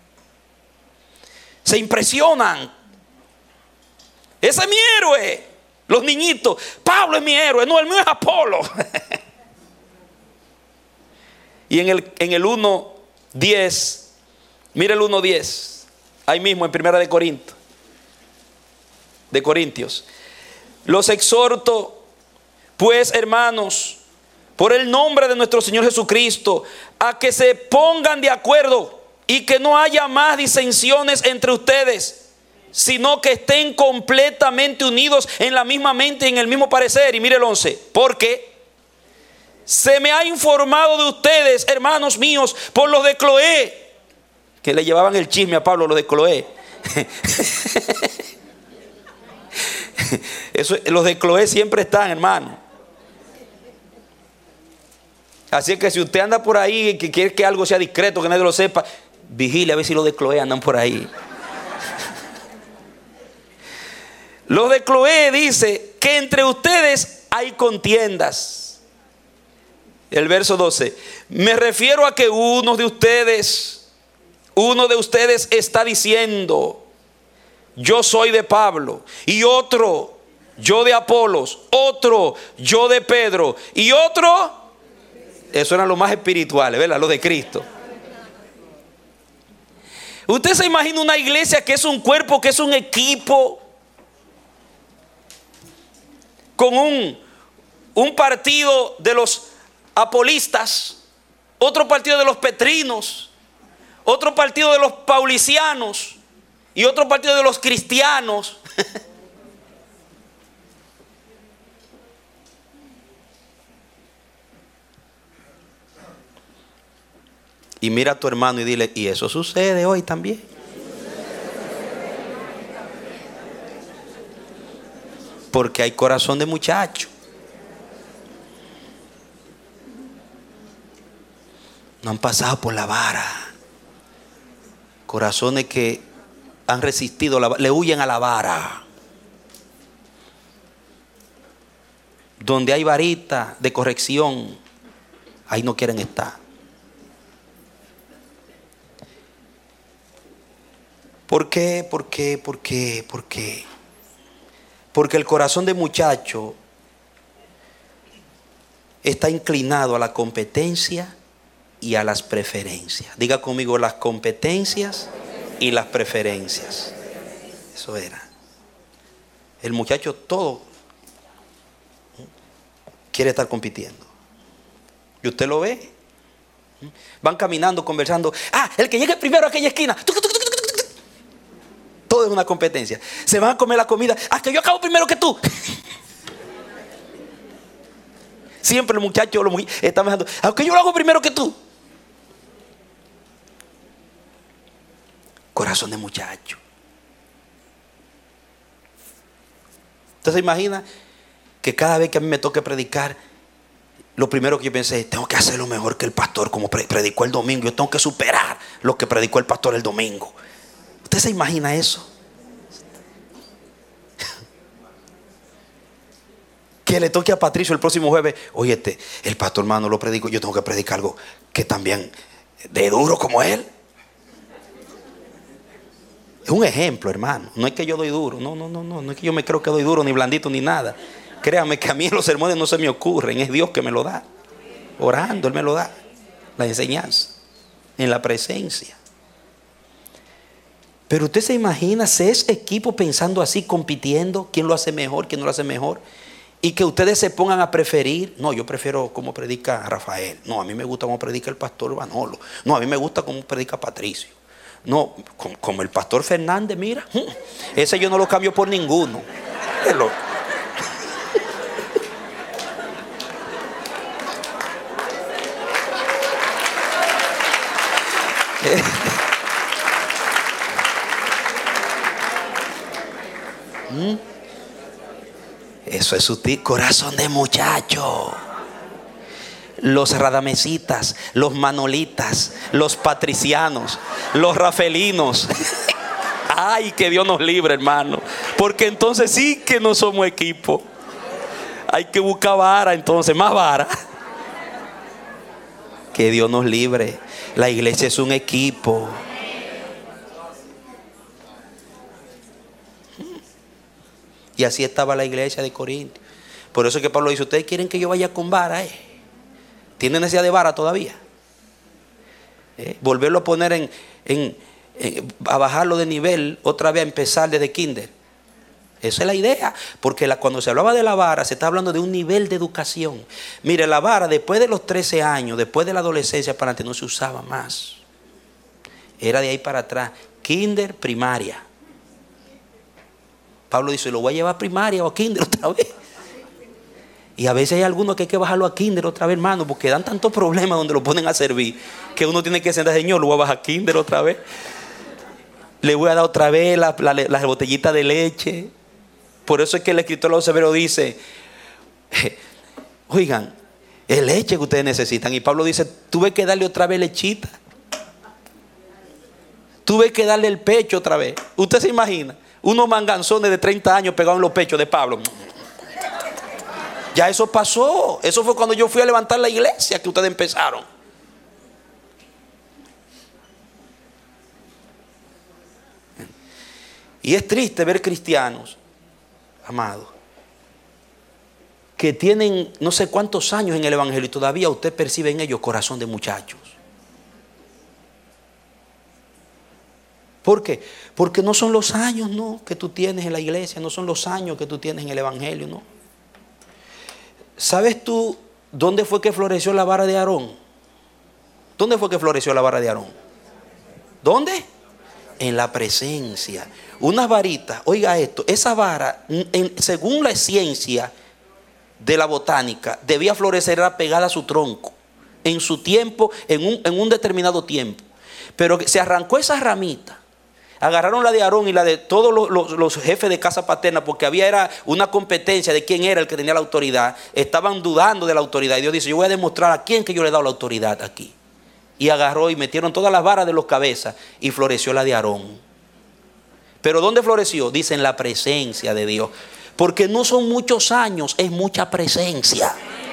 Se impresionan. Ese es mi héroe. Los niñitos, Pablo es mi héroe, no, el mío es Apolo. Y en el 1:10, mira el 1:10. Ahí mismo en 1 de Corintios. Los exhorto, pues, hermanos, por el nombre de nuestro Señor Jesucristo, a que se pongan de acuerdo y que no haya más disensiones entre ustedes, sino que estén completamente unidos en la misma mente y en el mismo parecer. Y mire el 11, porque se me ha informado de ustedes, hermanos míos, por los de Cloé, que le llevaban el chisme a Pablo, los de Cloé. Los de Cloé siempre están, hermano. Así que si usted anda por ahí y que quiere que algo sea discreto, que nadie lo sepa, vigile a ver si los de Cloé andan por ahí. Los de Cloé dice que entre ustedes hay contiendas. El verso 12. Me refiero a que uno de ustedes está diciendo, yo soy de Pablo, y otro, yo de Apolos, otro, yo de Pedro, y otro, eso eran los más espirituales, ¿verdad? Los de Cristo. Usted se imagina una iglesia que es un cuerpo, que es un equipo, con un partido de los apolistas, otro partido de los petrinos, otro partido de los paulicianos y otro partido de los cristianos. Y mira a tu hermano y dile, y eso sucede hoy también. Porque hay corazón de muchacho. No han pasado por la vara. Corazones que han resistido, le huyen a la vara. Donde hay varita de corrección, ahí no quieren estar. ¿Por qué? ¿Por qué? ¿Por qué? ¿Por qué? Porque el corazón de muchacho está inclinado a la competencia y a las preferencias. Diga conmigo, las competencias y las preferencias. Eso era. El muchacho todo quiere estar compitiendo. Y usted lo ve. Van caminando, conversando. El que llegue primero a aquella esquina. Todo es una competencia. Se van a comer la comida. Que yo acabo primero que tú. Siempre el muchacho está pensando, aunque yo lo hago primero que tú. Corazón de muchacho. Usted se imagina que cada vez que a mí me toque predicar, lo primero que yo pensé es, tengo que hacerlo mejor que el pastor, como predicó el domingo. Yo tengo que superar lo que predicó el pastor el domingo. ¿Usted se imagina eso? Que le toque a Patricio el próximo jueves, oye, el pastor hermano lo predico, yo tengo que predicar algo que también de duro como él. Es un ejemplo, hermano. No es que yo doy duro. No es que yo me creo que doy duro, ni blandito, ni nada. Créame que a mí los sermones no se me ocurren. Es Dios que me lo da. Orando, Él me lo da. La enseñanza. En la presencia. Pero usted se imagina, se es equipo pensando así, compitiendo. ¿Quién lo hace mejor? ¿Quién no lo hace mejor? Y que ustedes se pongan a preferir. No, yo prefiero cómo predica Rafael. No, a mí me gusta cómo predica el pastor Manolo. No, a mí me gusta cómo predica Patricio. No, como el pastor Fernández, mira. Ese yo no lo cambio por ninguno. Eso es sutil. Corazón de muchacho. Los radamesitas, los manolitas, los patricianos, los rafelinos. Ay, que Dios nos libre, hermano. Porque entonces sí que no somos equipo. Hay que buscar vara, entonces, más vara. Que Dios nos libre. La iglesia es un equipo. Y así estaba la iglesia de Corinto. Por eso es que Pablo dice, ¿ustedes quieren que yo vaya con vara? ¿Tienen necesidad de vara todavía? Volverlo a poner a bajarlo de nivel, otra vez a empezar desde kinder. Esa es la idea, porque cuando se hablaba de la vara, se está hablando de un nivel de educación. Mire, la vara después de los 13 años, después de la adolescencia para adelante, no se usaba más. Era de ahí para atrás, kinder, primaria. Pablo dice, lo voy a llevar a primaria o a kinder otra vez. Y a veces hay algunos que hay que bajarlo a kinder otra vez, hermano, porque dan tantos problemas donde lo ponen a servir, que uno tiene que sentar, Señor, lo voy a bajar a kinder otra vez. Le voy a dar otra vez la botellita de leche. Por eso es que el escritor Los Severos dice, oigan, es leche que ustedes necesitan. Y Pablo dice, tuve que darle otra vez lechita. Tuve que darle el pecho otra vez. Usted se imagina, unos manganzones de 30 años pegados en los pechos de Pablo. Ya eso pasó. Eso fue cuando yo fui a levantar la iglesia que ustedes empezaron. Y es triste ver cristianos, amados, que tienen no sé cuántos años en el evangelio y todavía usted percibe en ellos corazón de muchachos. ¿Por qué? Porque no son los años, ¿no?, que tú tienes en la iglesia, no son los años que tú tienes en el evangelio, ¿no? ¿Sabes tú dónde fue que floreció la vara de Aarón? ¿Dónde fue que floreció la vara de Aarón? ¿Dónde? En la presencia. Unas varitas, oiga esto, esa vara, según la ciencia de la botánica, debía florecer pegada a su tronco. en su tiempo, en un determinado tiempo. Pero se arrancó esa ramita. Agarraron la de Aarón y la de todos los jefes de casa paterna, porque era una competencia de quién era el que tenía la autoridad. Estaban dudando de la autoridad. Y Dios dice, yo voy a demostrar a quién que yo le he dado la autoridad aquí. Y agarró y metieron todas las varas de los cabezas y floreció la de Aarón. Pero ¿dónde floreció? Dice, en la presencia de Dios. Porque no son muchos años, es mucha presencia.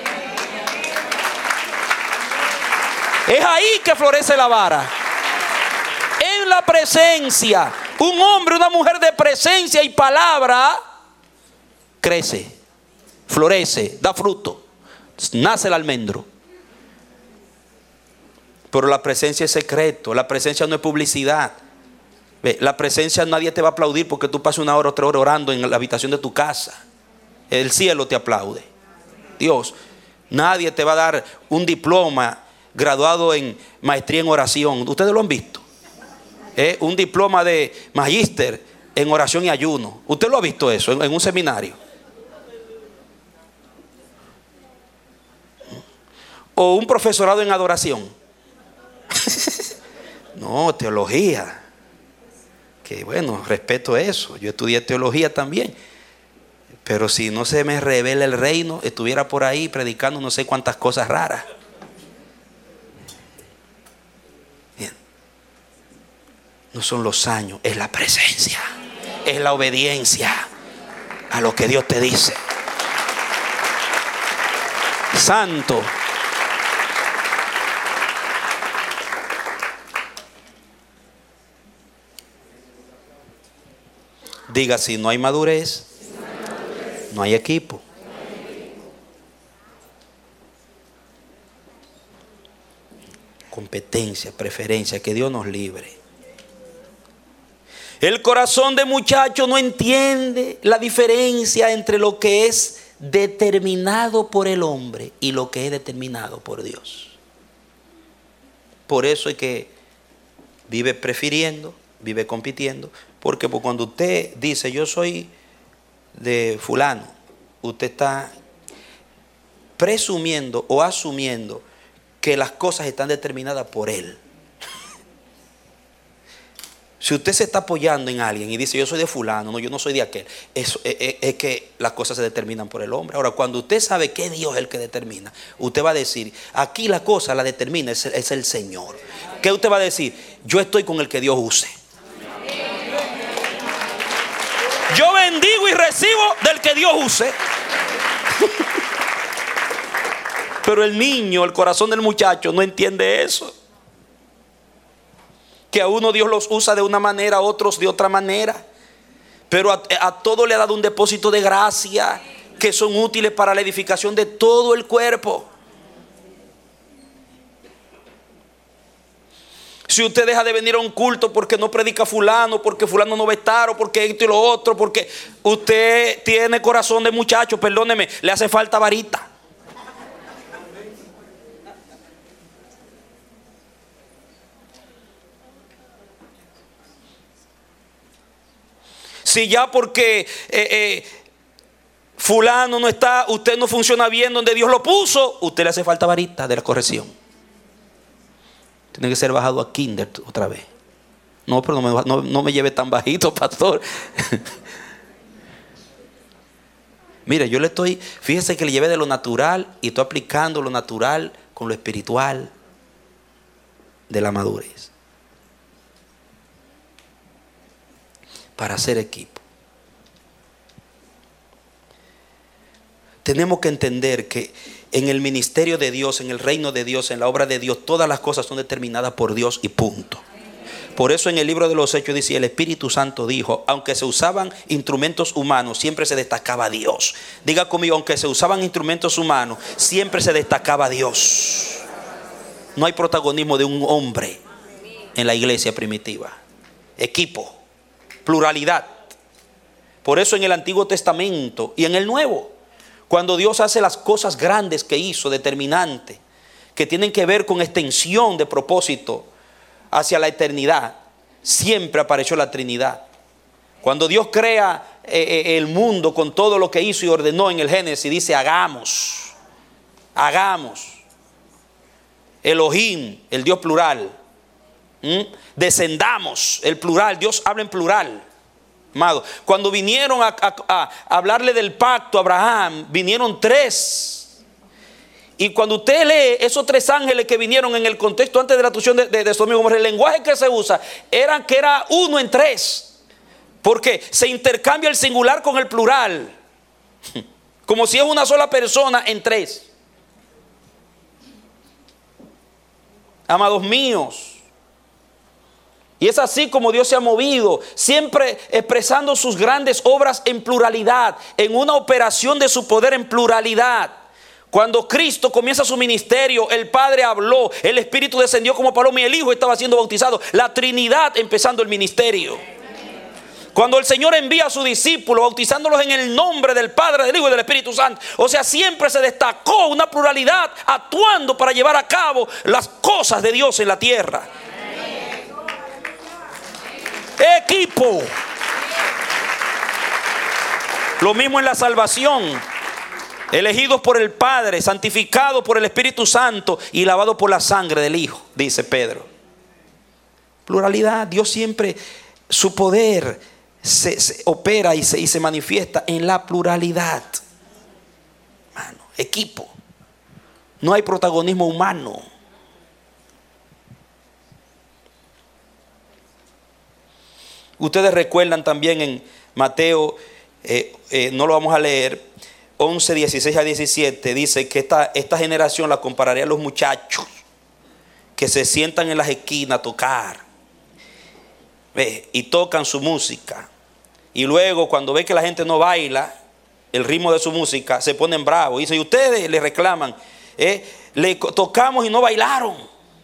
Es ahí que florece la vara. En la presencia. Un hombre, una mujer de presencia y palabra crece, florece, da fruto, nace el almendro. Pero la presencia es secreto, la presencia no es publicidad. La presencia, nadie te va a aplaudir porque tú pasas 1 hora o 3 horas orando en la habitación de tu casa. El cielo te aplaude. Dios, nadie te va a dar un diploma graduado en maestría en oración. Ustedes lo han visto. Un diploma de magíster en oración y ayuno. ¿Usted lo ha visto eso en un seminario? ¿O un profesorado en adoración? No, teología. Que bueno, respeto eso. Yo estudié teología también. Pero si no se me revela el reino, estuviera por ahí predicando no sé cuántas cosas raras. Bien. No son los años, es la presencia. Es la obediencia a lo que Dios te dice. Santo. Diga, si no hay madurez, no hay equipo. Competencia, preferencia, que Dios nos libre. El corazón de muchacho no entiende la diferencia entre lo que es determinado por el hombre y lo que es determinado por Dios. Por eso es que vive prefiriendo, vive compitiendo. Porque cuando usted dice yo soy de fulano, usted está presumiendo o asumiendo que las cosas están determinadas por él. Si usted se está apoyando en alguien y dice yo soy de fulano, no, yo no soy de aquel, eso es que las cosas se determinan por el hombre. Ahora, cuando usted sabe que Dios es el que determina, usted va a decir, aquí la cosa la determina, es el Señor. ¿Qué usted va a decir? Yo estoy con el que Dios use. Yo bendigo y recibo del que Dios use. Pero el niño, el corazón del muchacho no entiende eso. Que a uno Dios los usa de una manera, a otros de otra manera. Pero a todos le ha dado un depósito de gracia que son útiles para la edificación de todo el cuerpo. Si usted deja de venir a un culto porque no predica fulano, porque fulano no va a estar, o porque esto y lo otro, porque usted tiene corazón de muchacho, perdóneme, le hace falta varita. Si ya porque fulano no está, usted no funciona bien donde Dios lo puso, usted le hace falta varita de la corrección. Tiene que ser bajado a kinder otra vez. No, pero no me lleve tan bajito, pastor. Mire, yo le estoy, fíjese que le llevé de lo natural y estoy aplicando lo natural con lo espiritual de la madurez. Para hacer equipo. Tenemos que entender que en el ministerio de Dios, en el reino de Dios, en la obra de Dios, todas las cosas son determinadas por Dios y punto. Por eso en el libro de los Hechos dice, el Espíritu Santo dijo, aunque se usaban instrumentos humanos, siempre se destacaba Dios. Diga conmigo, aunque se usaban instrumentos humanos, siempre se destacaba Dios. No hay protagonismo de un hombre en la iglesia primitiva. Equipo, pluralidad. Por eso en el Antiguo Testamento y en el Nuevo, cuando Dios hace las cosas grandes que hizo, determinante, que tienen que ver con extensión de propósito hacia la eternidad, siempre apareció la Trinidad. Cuando Dios crea el mundo con todo lo que hizo y ordenó en el Génesis, dice hagamos. Elohim, el Dios plural. Descendamos, el plural. Dios habla en plural. Amado, cuando vinieron a hablarle del pacto a Abraham, vinieron 3. Y cuando usted lee esos 3 ángeles que vinieron en el contexto antes de la destrucción de Sodoma y Gomorra, el lenguaje que se usa era que era 1 en 3. Porque se intercambia el singular con el plural. Como si es una sola persona en 3. Amados míos. Y es así como Dios se ha movido, siempre expresando sus grandes obras en pluralidad, en una operación de su poder en pluralidad. Cuando Cristo comienza su ministerio, el Padre habló, el Espíritu descendió como paloma y el Hijo estaba siendo bautizado. La Trinidad empezando el ministerio. Cuando el Señor envía a sus discípulos, bautizándolos en el nombre del Padre, del Hijo y del Espíritu Santo. O sea, siempre se destacó una pluralidad actuando para llevar a cabo las cosas de Dios en la tierra. Equipo. Lo mismo en la salvación. Elegidos por el Padre, santificados por el Espíritu Santo y lavados por la sangre del Hijo, dice Pedro. Pluralidad. Dios siempre, su poder se opera y se manifiesta en la pluralidad. Hermano, equipo. No hay protagonismo humano. Ustedes recuerdan también en Mateo, no lo vamos a leer, 11, 16 a 17, dice que esta generación la compararé a los muchachos que se sientan en las esquinas a tocar. Y tocan su música. Y luego cuando ve que la gente no baila el ritmo de su música, se ponen bravos. Y dicen, y ustedes le reclaman, le tocamos y no bailaron.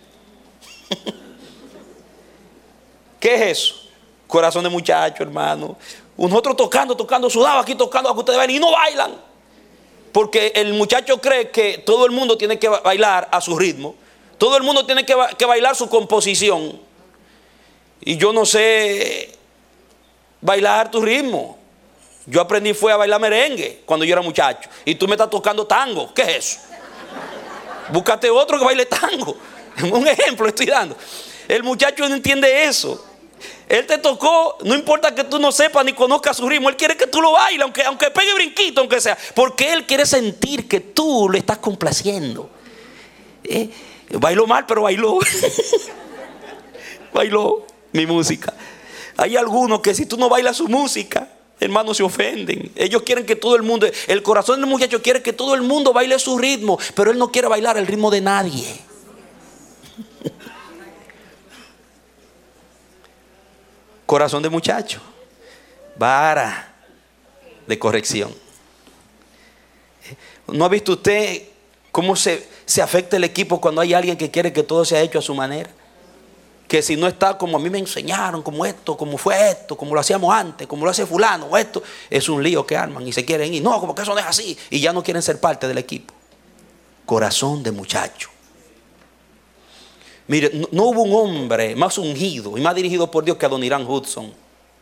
¿Qué es eso? Corazón de muchacho, hermano. Nosotros tocando, sudado aquí tocando, que ustedes bailan y no bailan. Porque el muchacho cree que todo el mundo tiene que bailar a su ritmo. Todo el mundo tiene que bailar su composición. Y yo no sé bailar tu ritmo. Yo aprendí fue a bailar merengue cuando yo era muchacho. Y tú me estás tocando tango. ¿Qué es eso? Búscate otro que baile tango. Un ejemplo estoy dando. El muchacho no entiende eso. Él te tocó, no importa que tú no sepas ni conozcas su ritmo. Él quiere que tú lo bailes, aunque pegue brinquito, aunque sea. Porque él quiere sentir que tú lo estás complaciendo. Bailó mal, pero bailó. Bailó mi música. Hay algunos que si tú no bailas su música, hermanos, se ofenden. Ellos quieren que todo el mundo, el corazón del muchacho quiere que todo el mundo baile su ritmo, pero él no quiere bailar el ritmo de nadie. Corazón de muchacho, vara de corrección. ¿No ha visto usted cómo se afecta el equipo cuando hay alguien que quiere que todo sea hecho a su manera? Que si no está como a mí me enseñaron, como esto, como fue esto, como lo hacíamos antes, como lo hace fulano, o esto, es un lío que arman y se quieren ir. No, como que eso no es así. Y ya no quieren ser parte del equipo. Corazón de muchacho. Mire, no hubo un hombre más ungido y más dirigido por Dios que Adoniram Hudson.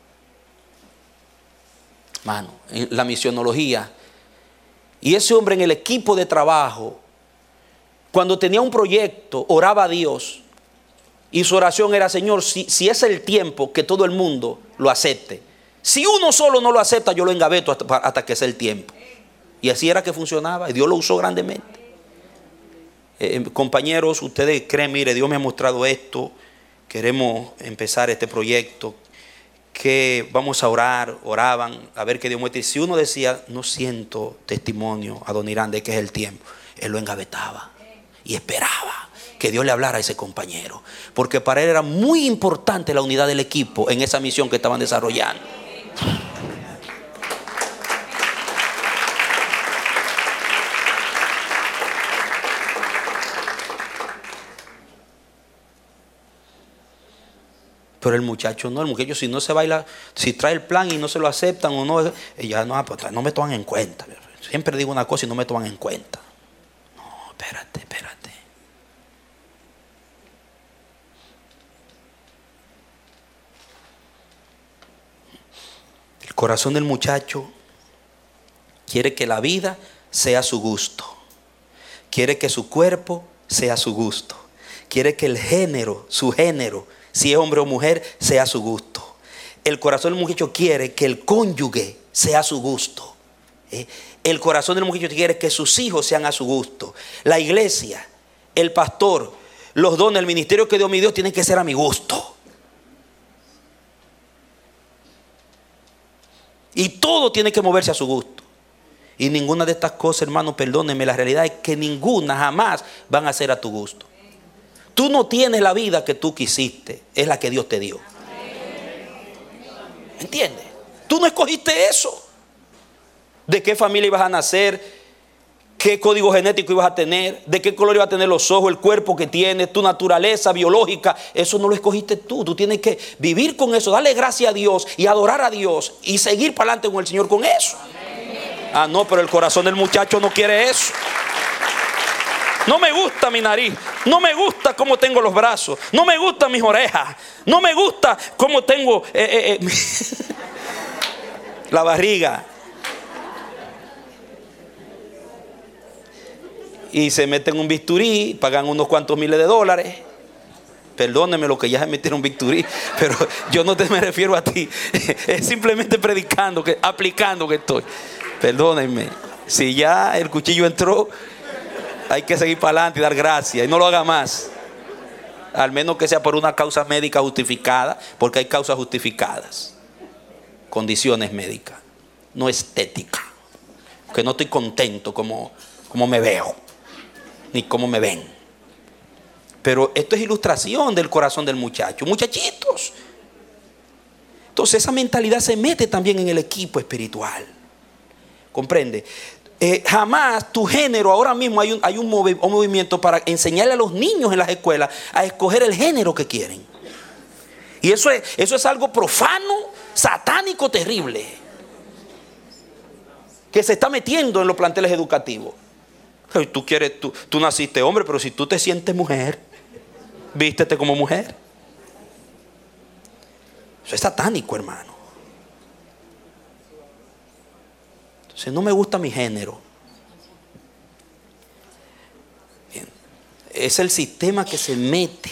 Mano, en la misionología. Y ese hombre en el equipo de trabajo, cuando tenía un proyecto, oraba a Dios. Y su oración era, Señor, si es el tiempo, que todo el mundo lo acepte. Si uno solo no lo acepta, yo lo engaveto hasta que sea el tiempo. Y así era que funcionaba. Y Dios lo usó grandemente. Compañeros, ustedes creen, mire, Dios me ha mostrado esto, queremos empezar este proyecto, que vamos a orar, oraban, a ver qué Dios muestra. Y si uno decía, no siento testimonio, Adoniram, de que es el tiempo, él lo engavetaba y esperaba que Dios le hablara a ese compañero, porque para él era muy importante la unidad del equipo en esa misión que estaban desarrollando. Pero el muchacho no, el muchacho si no se baila, si trae el plan y no se lo aceptan o no, ya no, pues, no me toman en cuenta. Siempre digo una cosa y no me toman en cuenta. No, espérate. El corazón del muchacho quiere que la vida sea su gusto. Quiere que su cuerpo sea su gusto. quiere que el género, su género, si es hombre o mujer, sea a su gusto. El corazón del muchacho quiere que el cónyuge sea a su gusto. El corazón del muchacho quiere que sus hijos sean a su gusto. La iglesia, el pastor, los dones, el ministerio que Dios me dio tienen que ser a mi gusto. Y todo tiene que moverse a su gusto. Y ninguna de estas cosas, hermano, perdónenme, la realidad es que ninguna jamás van a ser a tu gusto. Tú no tienes la vida que tú quisiste, es la que Dios te dio. ¿Me entiendes? Tú no escogiste eso. ¿De qué familia ibas a nacer? ¿Qué código genético ibas a tener? ¿De qué color iba a tener los ojos, el cuerpo que tienes, tu naturaleza biológica? Eso no lo escogiste tú. Tú tienes que vivir con eso, darle gracias a Dios y adorar a Dios y seguir para adelante con el Señor con eso. Ah, no, pero el corazón del muchacho no quiere eso. No me gusta mi nariz, no me gusta cómo tengo los brazos, no me gustan mis orejas, no me gusta cómo tengo la barriga. Y se meten en un bisturí, pagan unos cuantos miles de dólares. Perdónenme lo que ya se metieron en un bisturí, pero yo no me refiero a ti. Es simplemente predicando, aplicando que estoy. Perdónenme. Si ya el cuchillo entró, hay que seguir para adelante y dar gracias. Y no lo haga más. Al menos que sea por una causa médica justificada, porque hay causas justificadas. Condiciones médicas, no estética. Que no estoy contento como me veo, ni cómo me ven. Pero esto es ilustración del corazón del muchacho. Muchachitos. Entonces esa mentalidad se mete también en el equipo espiritual. ¿Comprende? Jamás tu género, ahora mismo hay un movimiento para enseñarle a los niños en las escuelas a escoger el género que quieren. Y eso es algo profano, satánico, terrible, que se está metiendo en los planteles educativos. Tú naciste hombre, pero si tú te sientes mujer, vístete como mujer. Eso es satánico, hermano. Entonces no me gusta mi género. Bien. Es el sistema que se mete.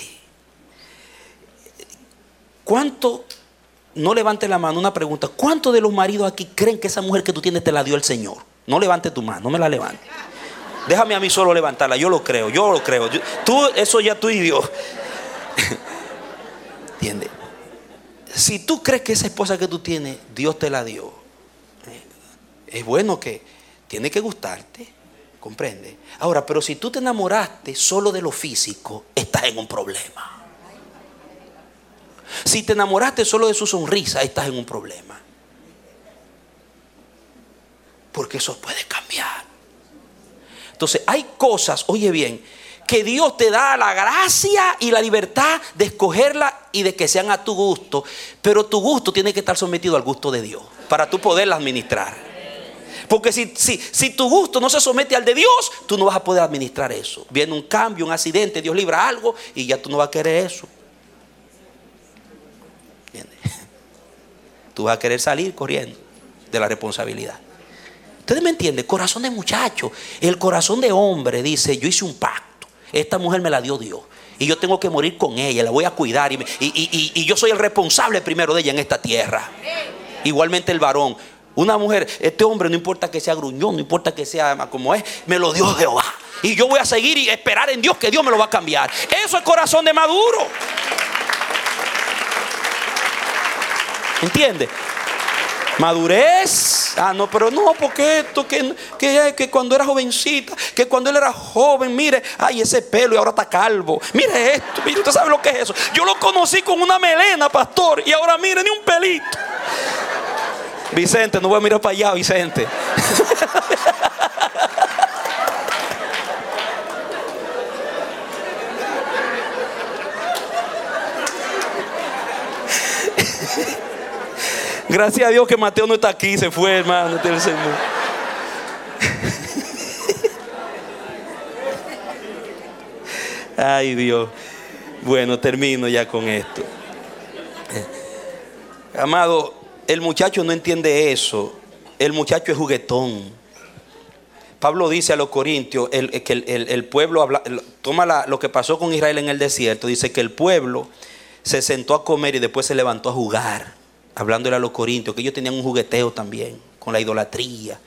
¿Cuánto? No levante la mano, una pregunta. ¿Cuántos de los maridos aquí creen que esa mujer que tú tienes te la dio el Señor? No levante tu mano, no me la levante. Déjame a mí solo levantarla, yo lo creo. Eso ya tú y Dios. ¿Entiendes? Si tú crees que esa esposa que tú tienes, Dios te la dio, es bueno que tiene que gustarte, ¿comprende? Ahora, pero si tú te enamoraste solo de lo físico, estás en un problema. Si te enamoraste solo de su sonrisa, estás en un problema. Porque eso puede cambiar. Entonces hay cosas, oye bien, que Dios te da la gracia y la libertad de escogerla y de que sean a tu gusto. Pero tu gusto tiene que estar sometido al gusto de Dios para tú poderla administrar. Porque si tu gusto no se somete al de Dios, tú no vas a poder administrar eso. Viene un cambio, un accidente, Dios libra algo y ya tú no vas a querer eso. ¿Entiendes? Tú vas a querer salir corriendo de la responsabilidad. ¿Ustedes me entienden? Corazón de muchacho. El corazón de hombre dice: yo hice un pacto, esta mujer me la dio Dios y yo tengo que morir con ella, la voy a cuidar y yo soy el responsable primero de ella en esta tierra. Igualmente el varón. Una mujer, este hombre, no importa que sea gruñón, no importa que sea como es, me lo dio Jehová. Y yo voy a seguir y esperar en Dios que Dios me lo va a cambiar. Eso es corazón de maduro. ¿Entiendes? Madurez. Ah, no, pero no, porque esto, que cuando era jovencita, que cuando él era joven, mire, ay, ese pelo y ahora está calvo. Mire esto, mire, usted sabe lo que es eso. Yo lo conocí con una melena, pastor, y ahora mire, ni un pelito. Vicente, no voy a mirar para allá, Vicente. Gracias a Dios que Mateo no está aquí, se fue, hermano. Ay, Dios. Bueno, termino ya con esto. Amado, el muchacho no entiende eso. El muchacho es juguetón. Pablo dice a los corintios que el pueblo toma lo que pasó con Israel en el desierto. Dice que el pueblo se sentó a comer y después se levantó a jugar. Hablándole a los corintios, que ellos tenían un jugueteo también con la idolatría,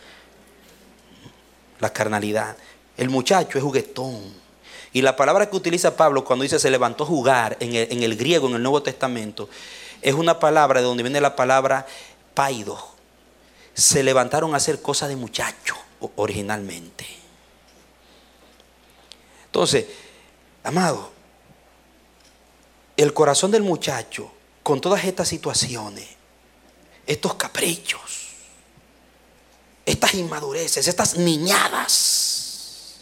la carnalidad. El muchacho es juguetón. Y la palabra que utiliza Pablo cuando dice se levantó a jugar en el griego, en el Nuevo Testamento, es una palabra de donde viene la palabra paido. Se levantaron a hacer cosas de muchacho originalmente. Entonces, amado, el corazón del muchacho, con todas estas situaciones, estos caprichos, estas inmadureces, estas niñadas,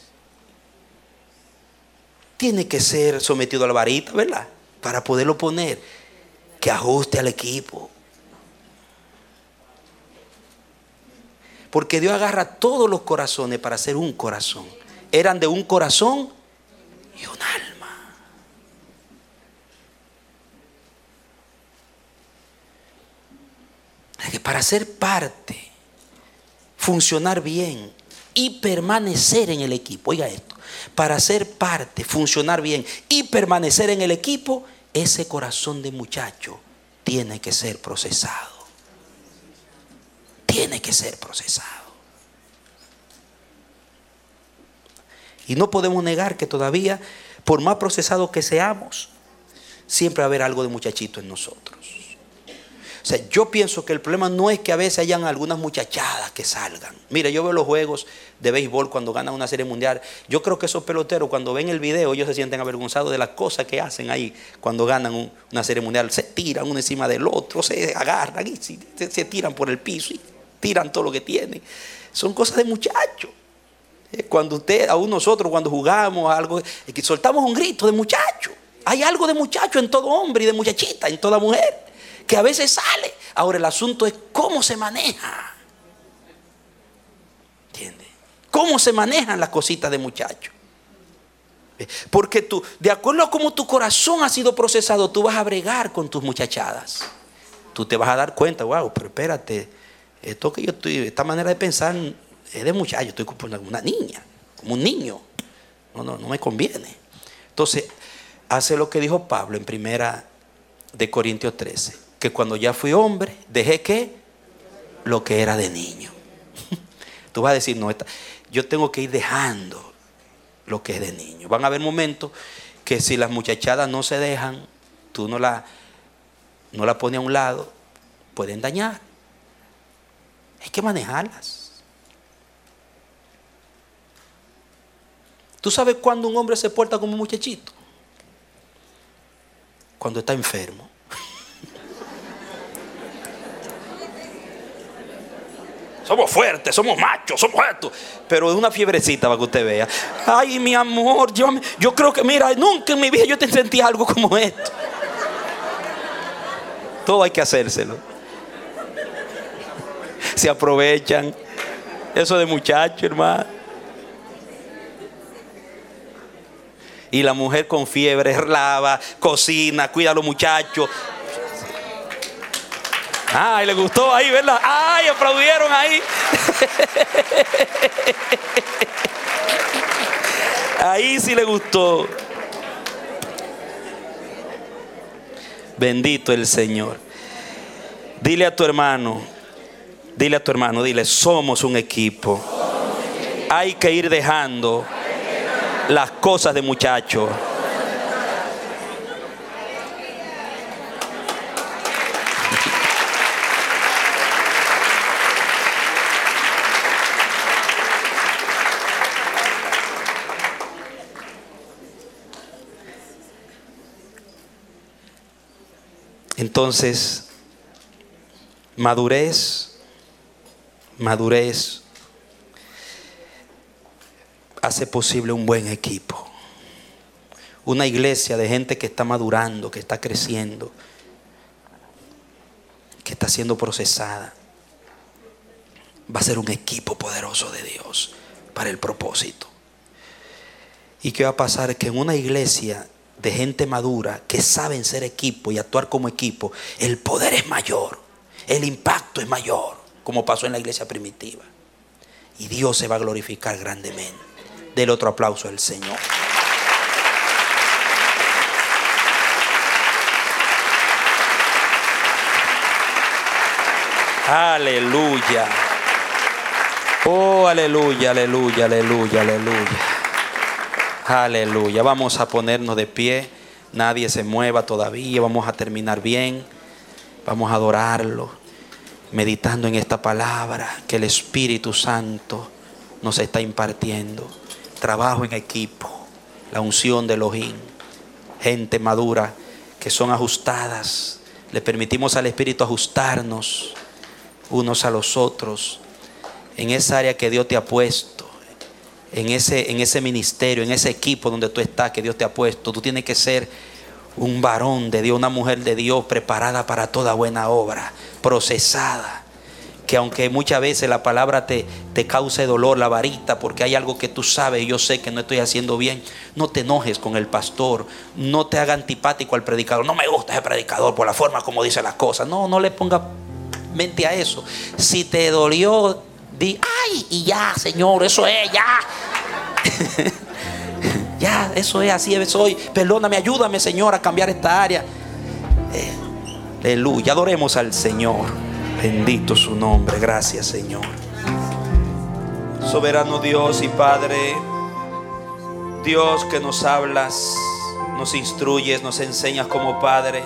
tiene que ser sometido a la varita, ¿verdad? Para poderlo poner, que ajuste al equipo. Porque Dios agarra todos los corazones para hacer un corazón. Eran de un corazón y un alma. Que para ser parte, funcionar bien y permanecer en el equipo, oiga esto, para ser parte, funcionar bien y permanecer en el equipo, ese corazón de muchacho tiene que ser procesado. Tiene que ser procesado. Y no podemos negar que todavía, por más procesados que seamos, siempre va a haber algo de muchachito en nosotros. O sea, yo pienso que el problema no es que a veces hayan algunas muchachadas que salgan. Mira, yo veo los juegos de béisbol cuando ganan una serie mundial. Yo creo que esos peloteros, cuando ven el video, ellos se sienten avergonzados de las cosas que hacen ahí cuando ganan una serie mundial. Se tiran uno encima del otro, se agarran y se tiran por el piso y tiran todo lo que tienen. Son cosas de muchachos. Cuando aún nosotros cuando jugamos algo, que soltamos un grito de muchacho. Hay algo de muchacho en todo hombre y de muchachita en toda mujer, que a veces sale. Ahora el asunto es cómo se maneja. ¿Entiendes? Cómo se manejan las cositas de muchacho. Porque tú, de acuerdo a cómo tu corazón ha sido procesado, tú vas a bregar con tus muchachadas. Tú te vas a dar cuenta, wow, pero espérate, esto que yo estoy, esta manera de pensar es de muchacho, yo estoy como una niña, como un niño. No me conviene. Entonces, hace lo que dijo Pablo en 1 Corintios 13, que cuando ya fui hombre, dejé que lo que era de niño. Tú vas a decir, no, yo tengo que ir dejando lo que es de niño. Van a haber momentos que si las muchachadas no se dejan, tú no la pones a un lado, pueden dañar. Hay que manejarlas. ¿Tú sabes cuándo un hombre se porta como un muchachito? Cuando está enfermo. Somos fuertes, somos machos, somos esto. Pero es una fiebrecita para que usted vea. Ay, mi amor, yo creo que, mira, nunca en mi vida yo te sentí algo como esto. Todo hay que hacérselo. Se aprovechan. Eso de muchacho, hermano. Y la mujer con fiebre lava, cocina, cuida a los muchachos. Ay, le gustó ahí, ¿verdad? Ay, aplaudieron ahí. Ahí sí le gustó. Bendito el Señor. Dile a tu hermano, somos un equipo. Hay que ir dejando las cosas de muchacho. Entonces, madurez hace posible un buen equipo. Una iglesia de gente que está madurando, que está creciendo, que está siendo procesada, va a ser un equipo poderoso de Dios para el propósito. ¿Y qué va a pasar? Que en una iglesia de gente madura que saben ser equipo y actuar como equipo, el poder es mayor, el impacto es mayor, como pasó en la iglesia primitiva. y Dios se va a glorificar grandemente. Del otro aplauso al Señor. Aleluya. Oh, aleluya, aleluya, aleluya, aleluya. Aleluya. Vamos a ponernos de pie. Nadie se mueva todavía. Vamos a terminar bien. Vamos a adorarlo, meditando en esta palabra que el Espíritu Santo nos está impartiendo. Trabajo en equipo, la unción de Elohim, gente madura que son ajustadas. Le permitimos al Espíritu ajustarnos unos a los otros en esa área que Dios te ha puesto, en ese ministerio, en ese equipo donde tú estás, que Dios te ha puesto. Tú tienes que ser un varón de Dios, una mujer de Dios preparada para toda buena obra, procesada. Que aunque muchas veces la palabra te cause dolor, la varita, porque hay algo que tú sabes y yo sé que no estoy haciendo bien, no te enojes con el pastor, no te haga antipático al predicador. No me gusta ese predicador por la forma como dice las cosas. No le ponga mente a eso. Si te dolió, di, ay, y ya, Señor, eso es, ya. Ya, eso es, así soy. Perdóname, ayúdame, Señor, a cambiar esta área. Aleluya, adoremos al Señor. Bendito su nombre. Gracias, Señor. Soberano Dios y Padre, Dios que nos hablas, nos instruyes, nos enseñas como Padre.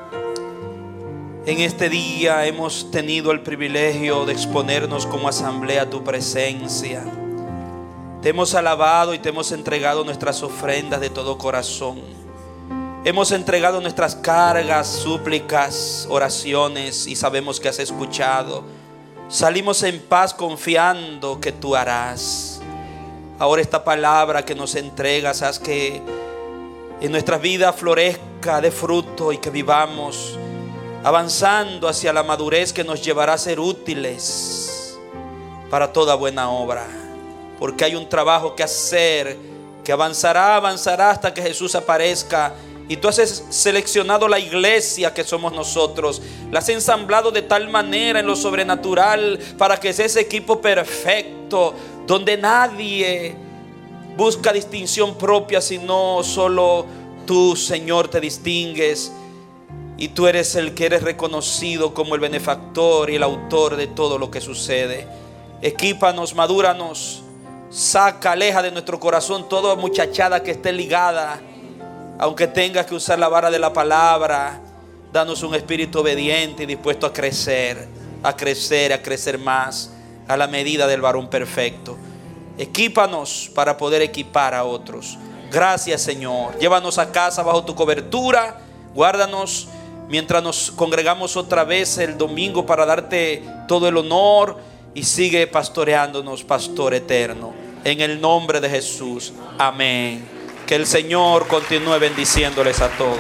En este día hemos tenido el privilegio de exponernos como asamblea a tu presencia. Te hemos alabado y te hemos entregado nuestras ofrendas de todo corazón. Hemos entregado nuestras cargas, súplicas, oraciones y sabemos que has escuchado. Salimos en paz confiando que tú harás. Ahora esta palabra que nos entregas, haz que en nuestras vidas florezca de fruto y que vivamos avanzando hacia la madurez que nos llevará a ser útiles para toda buena obra. Porque hay un trabajo que hacer que avanzará hasta que Jesús aparezca. Y tú has seleccionado la iglesia que somos nosotros. La has ensamblado de tal manera en lo sobrenatural para que sea ese equipo perfecto, donde nadie busca distinción propia, sino solo tú, Señor, te distingues. Y tú eres el que eres reconocido como el benefactor y el autor de todo lo que sucede. Equípanos, madúranos, saca, aleja de nuestro corazón toda muchachada que esté ligada. Aunque tengas que usar la vara de la palabra, danos un espíritu obediente y dispuesto a crecer más a la medida del varón perfecto. Equípanos para poder equipar a otros. Gracias, Señor. Llévanos a casa bajo tu cobertura. Guárdanos mientras nos congregamos otra vez el domingo para darte todo el honor. Y sigue pastoreándonos, pastor eterno. En el nombre de Jesús. Amén. Que el Señor continúe bendiciéndoles a todos.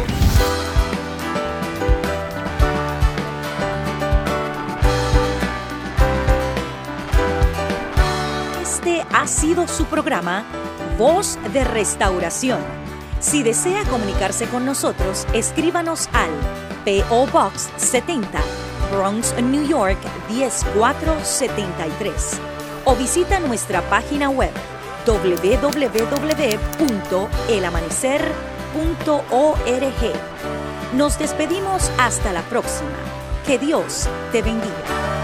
Este ha sido su programa Voz de Restauración. Si desea comunicarse con nosotros, escríbanos al P.O. Box 70, Bronx, New York 10473 o visita nuestra página web www.elamanecer.org. Nos despedimos hasta la próxima. Que Dios te bendiga.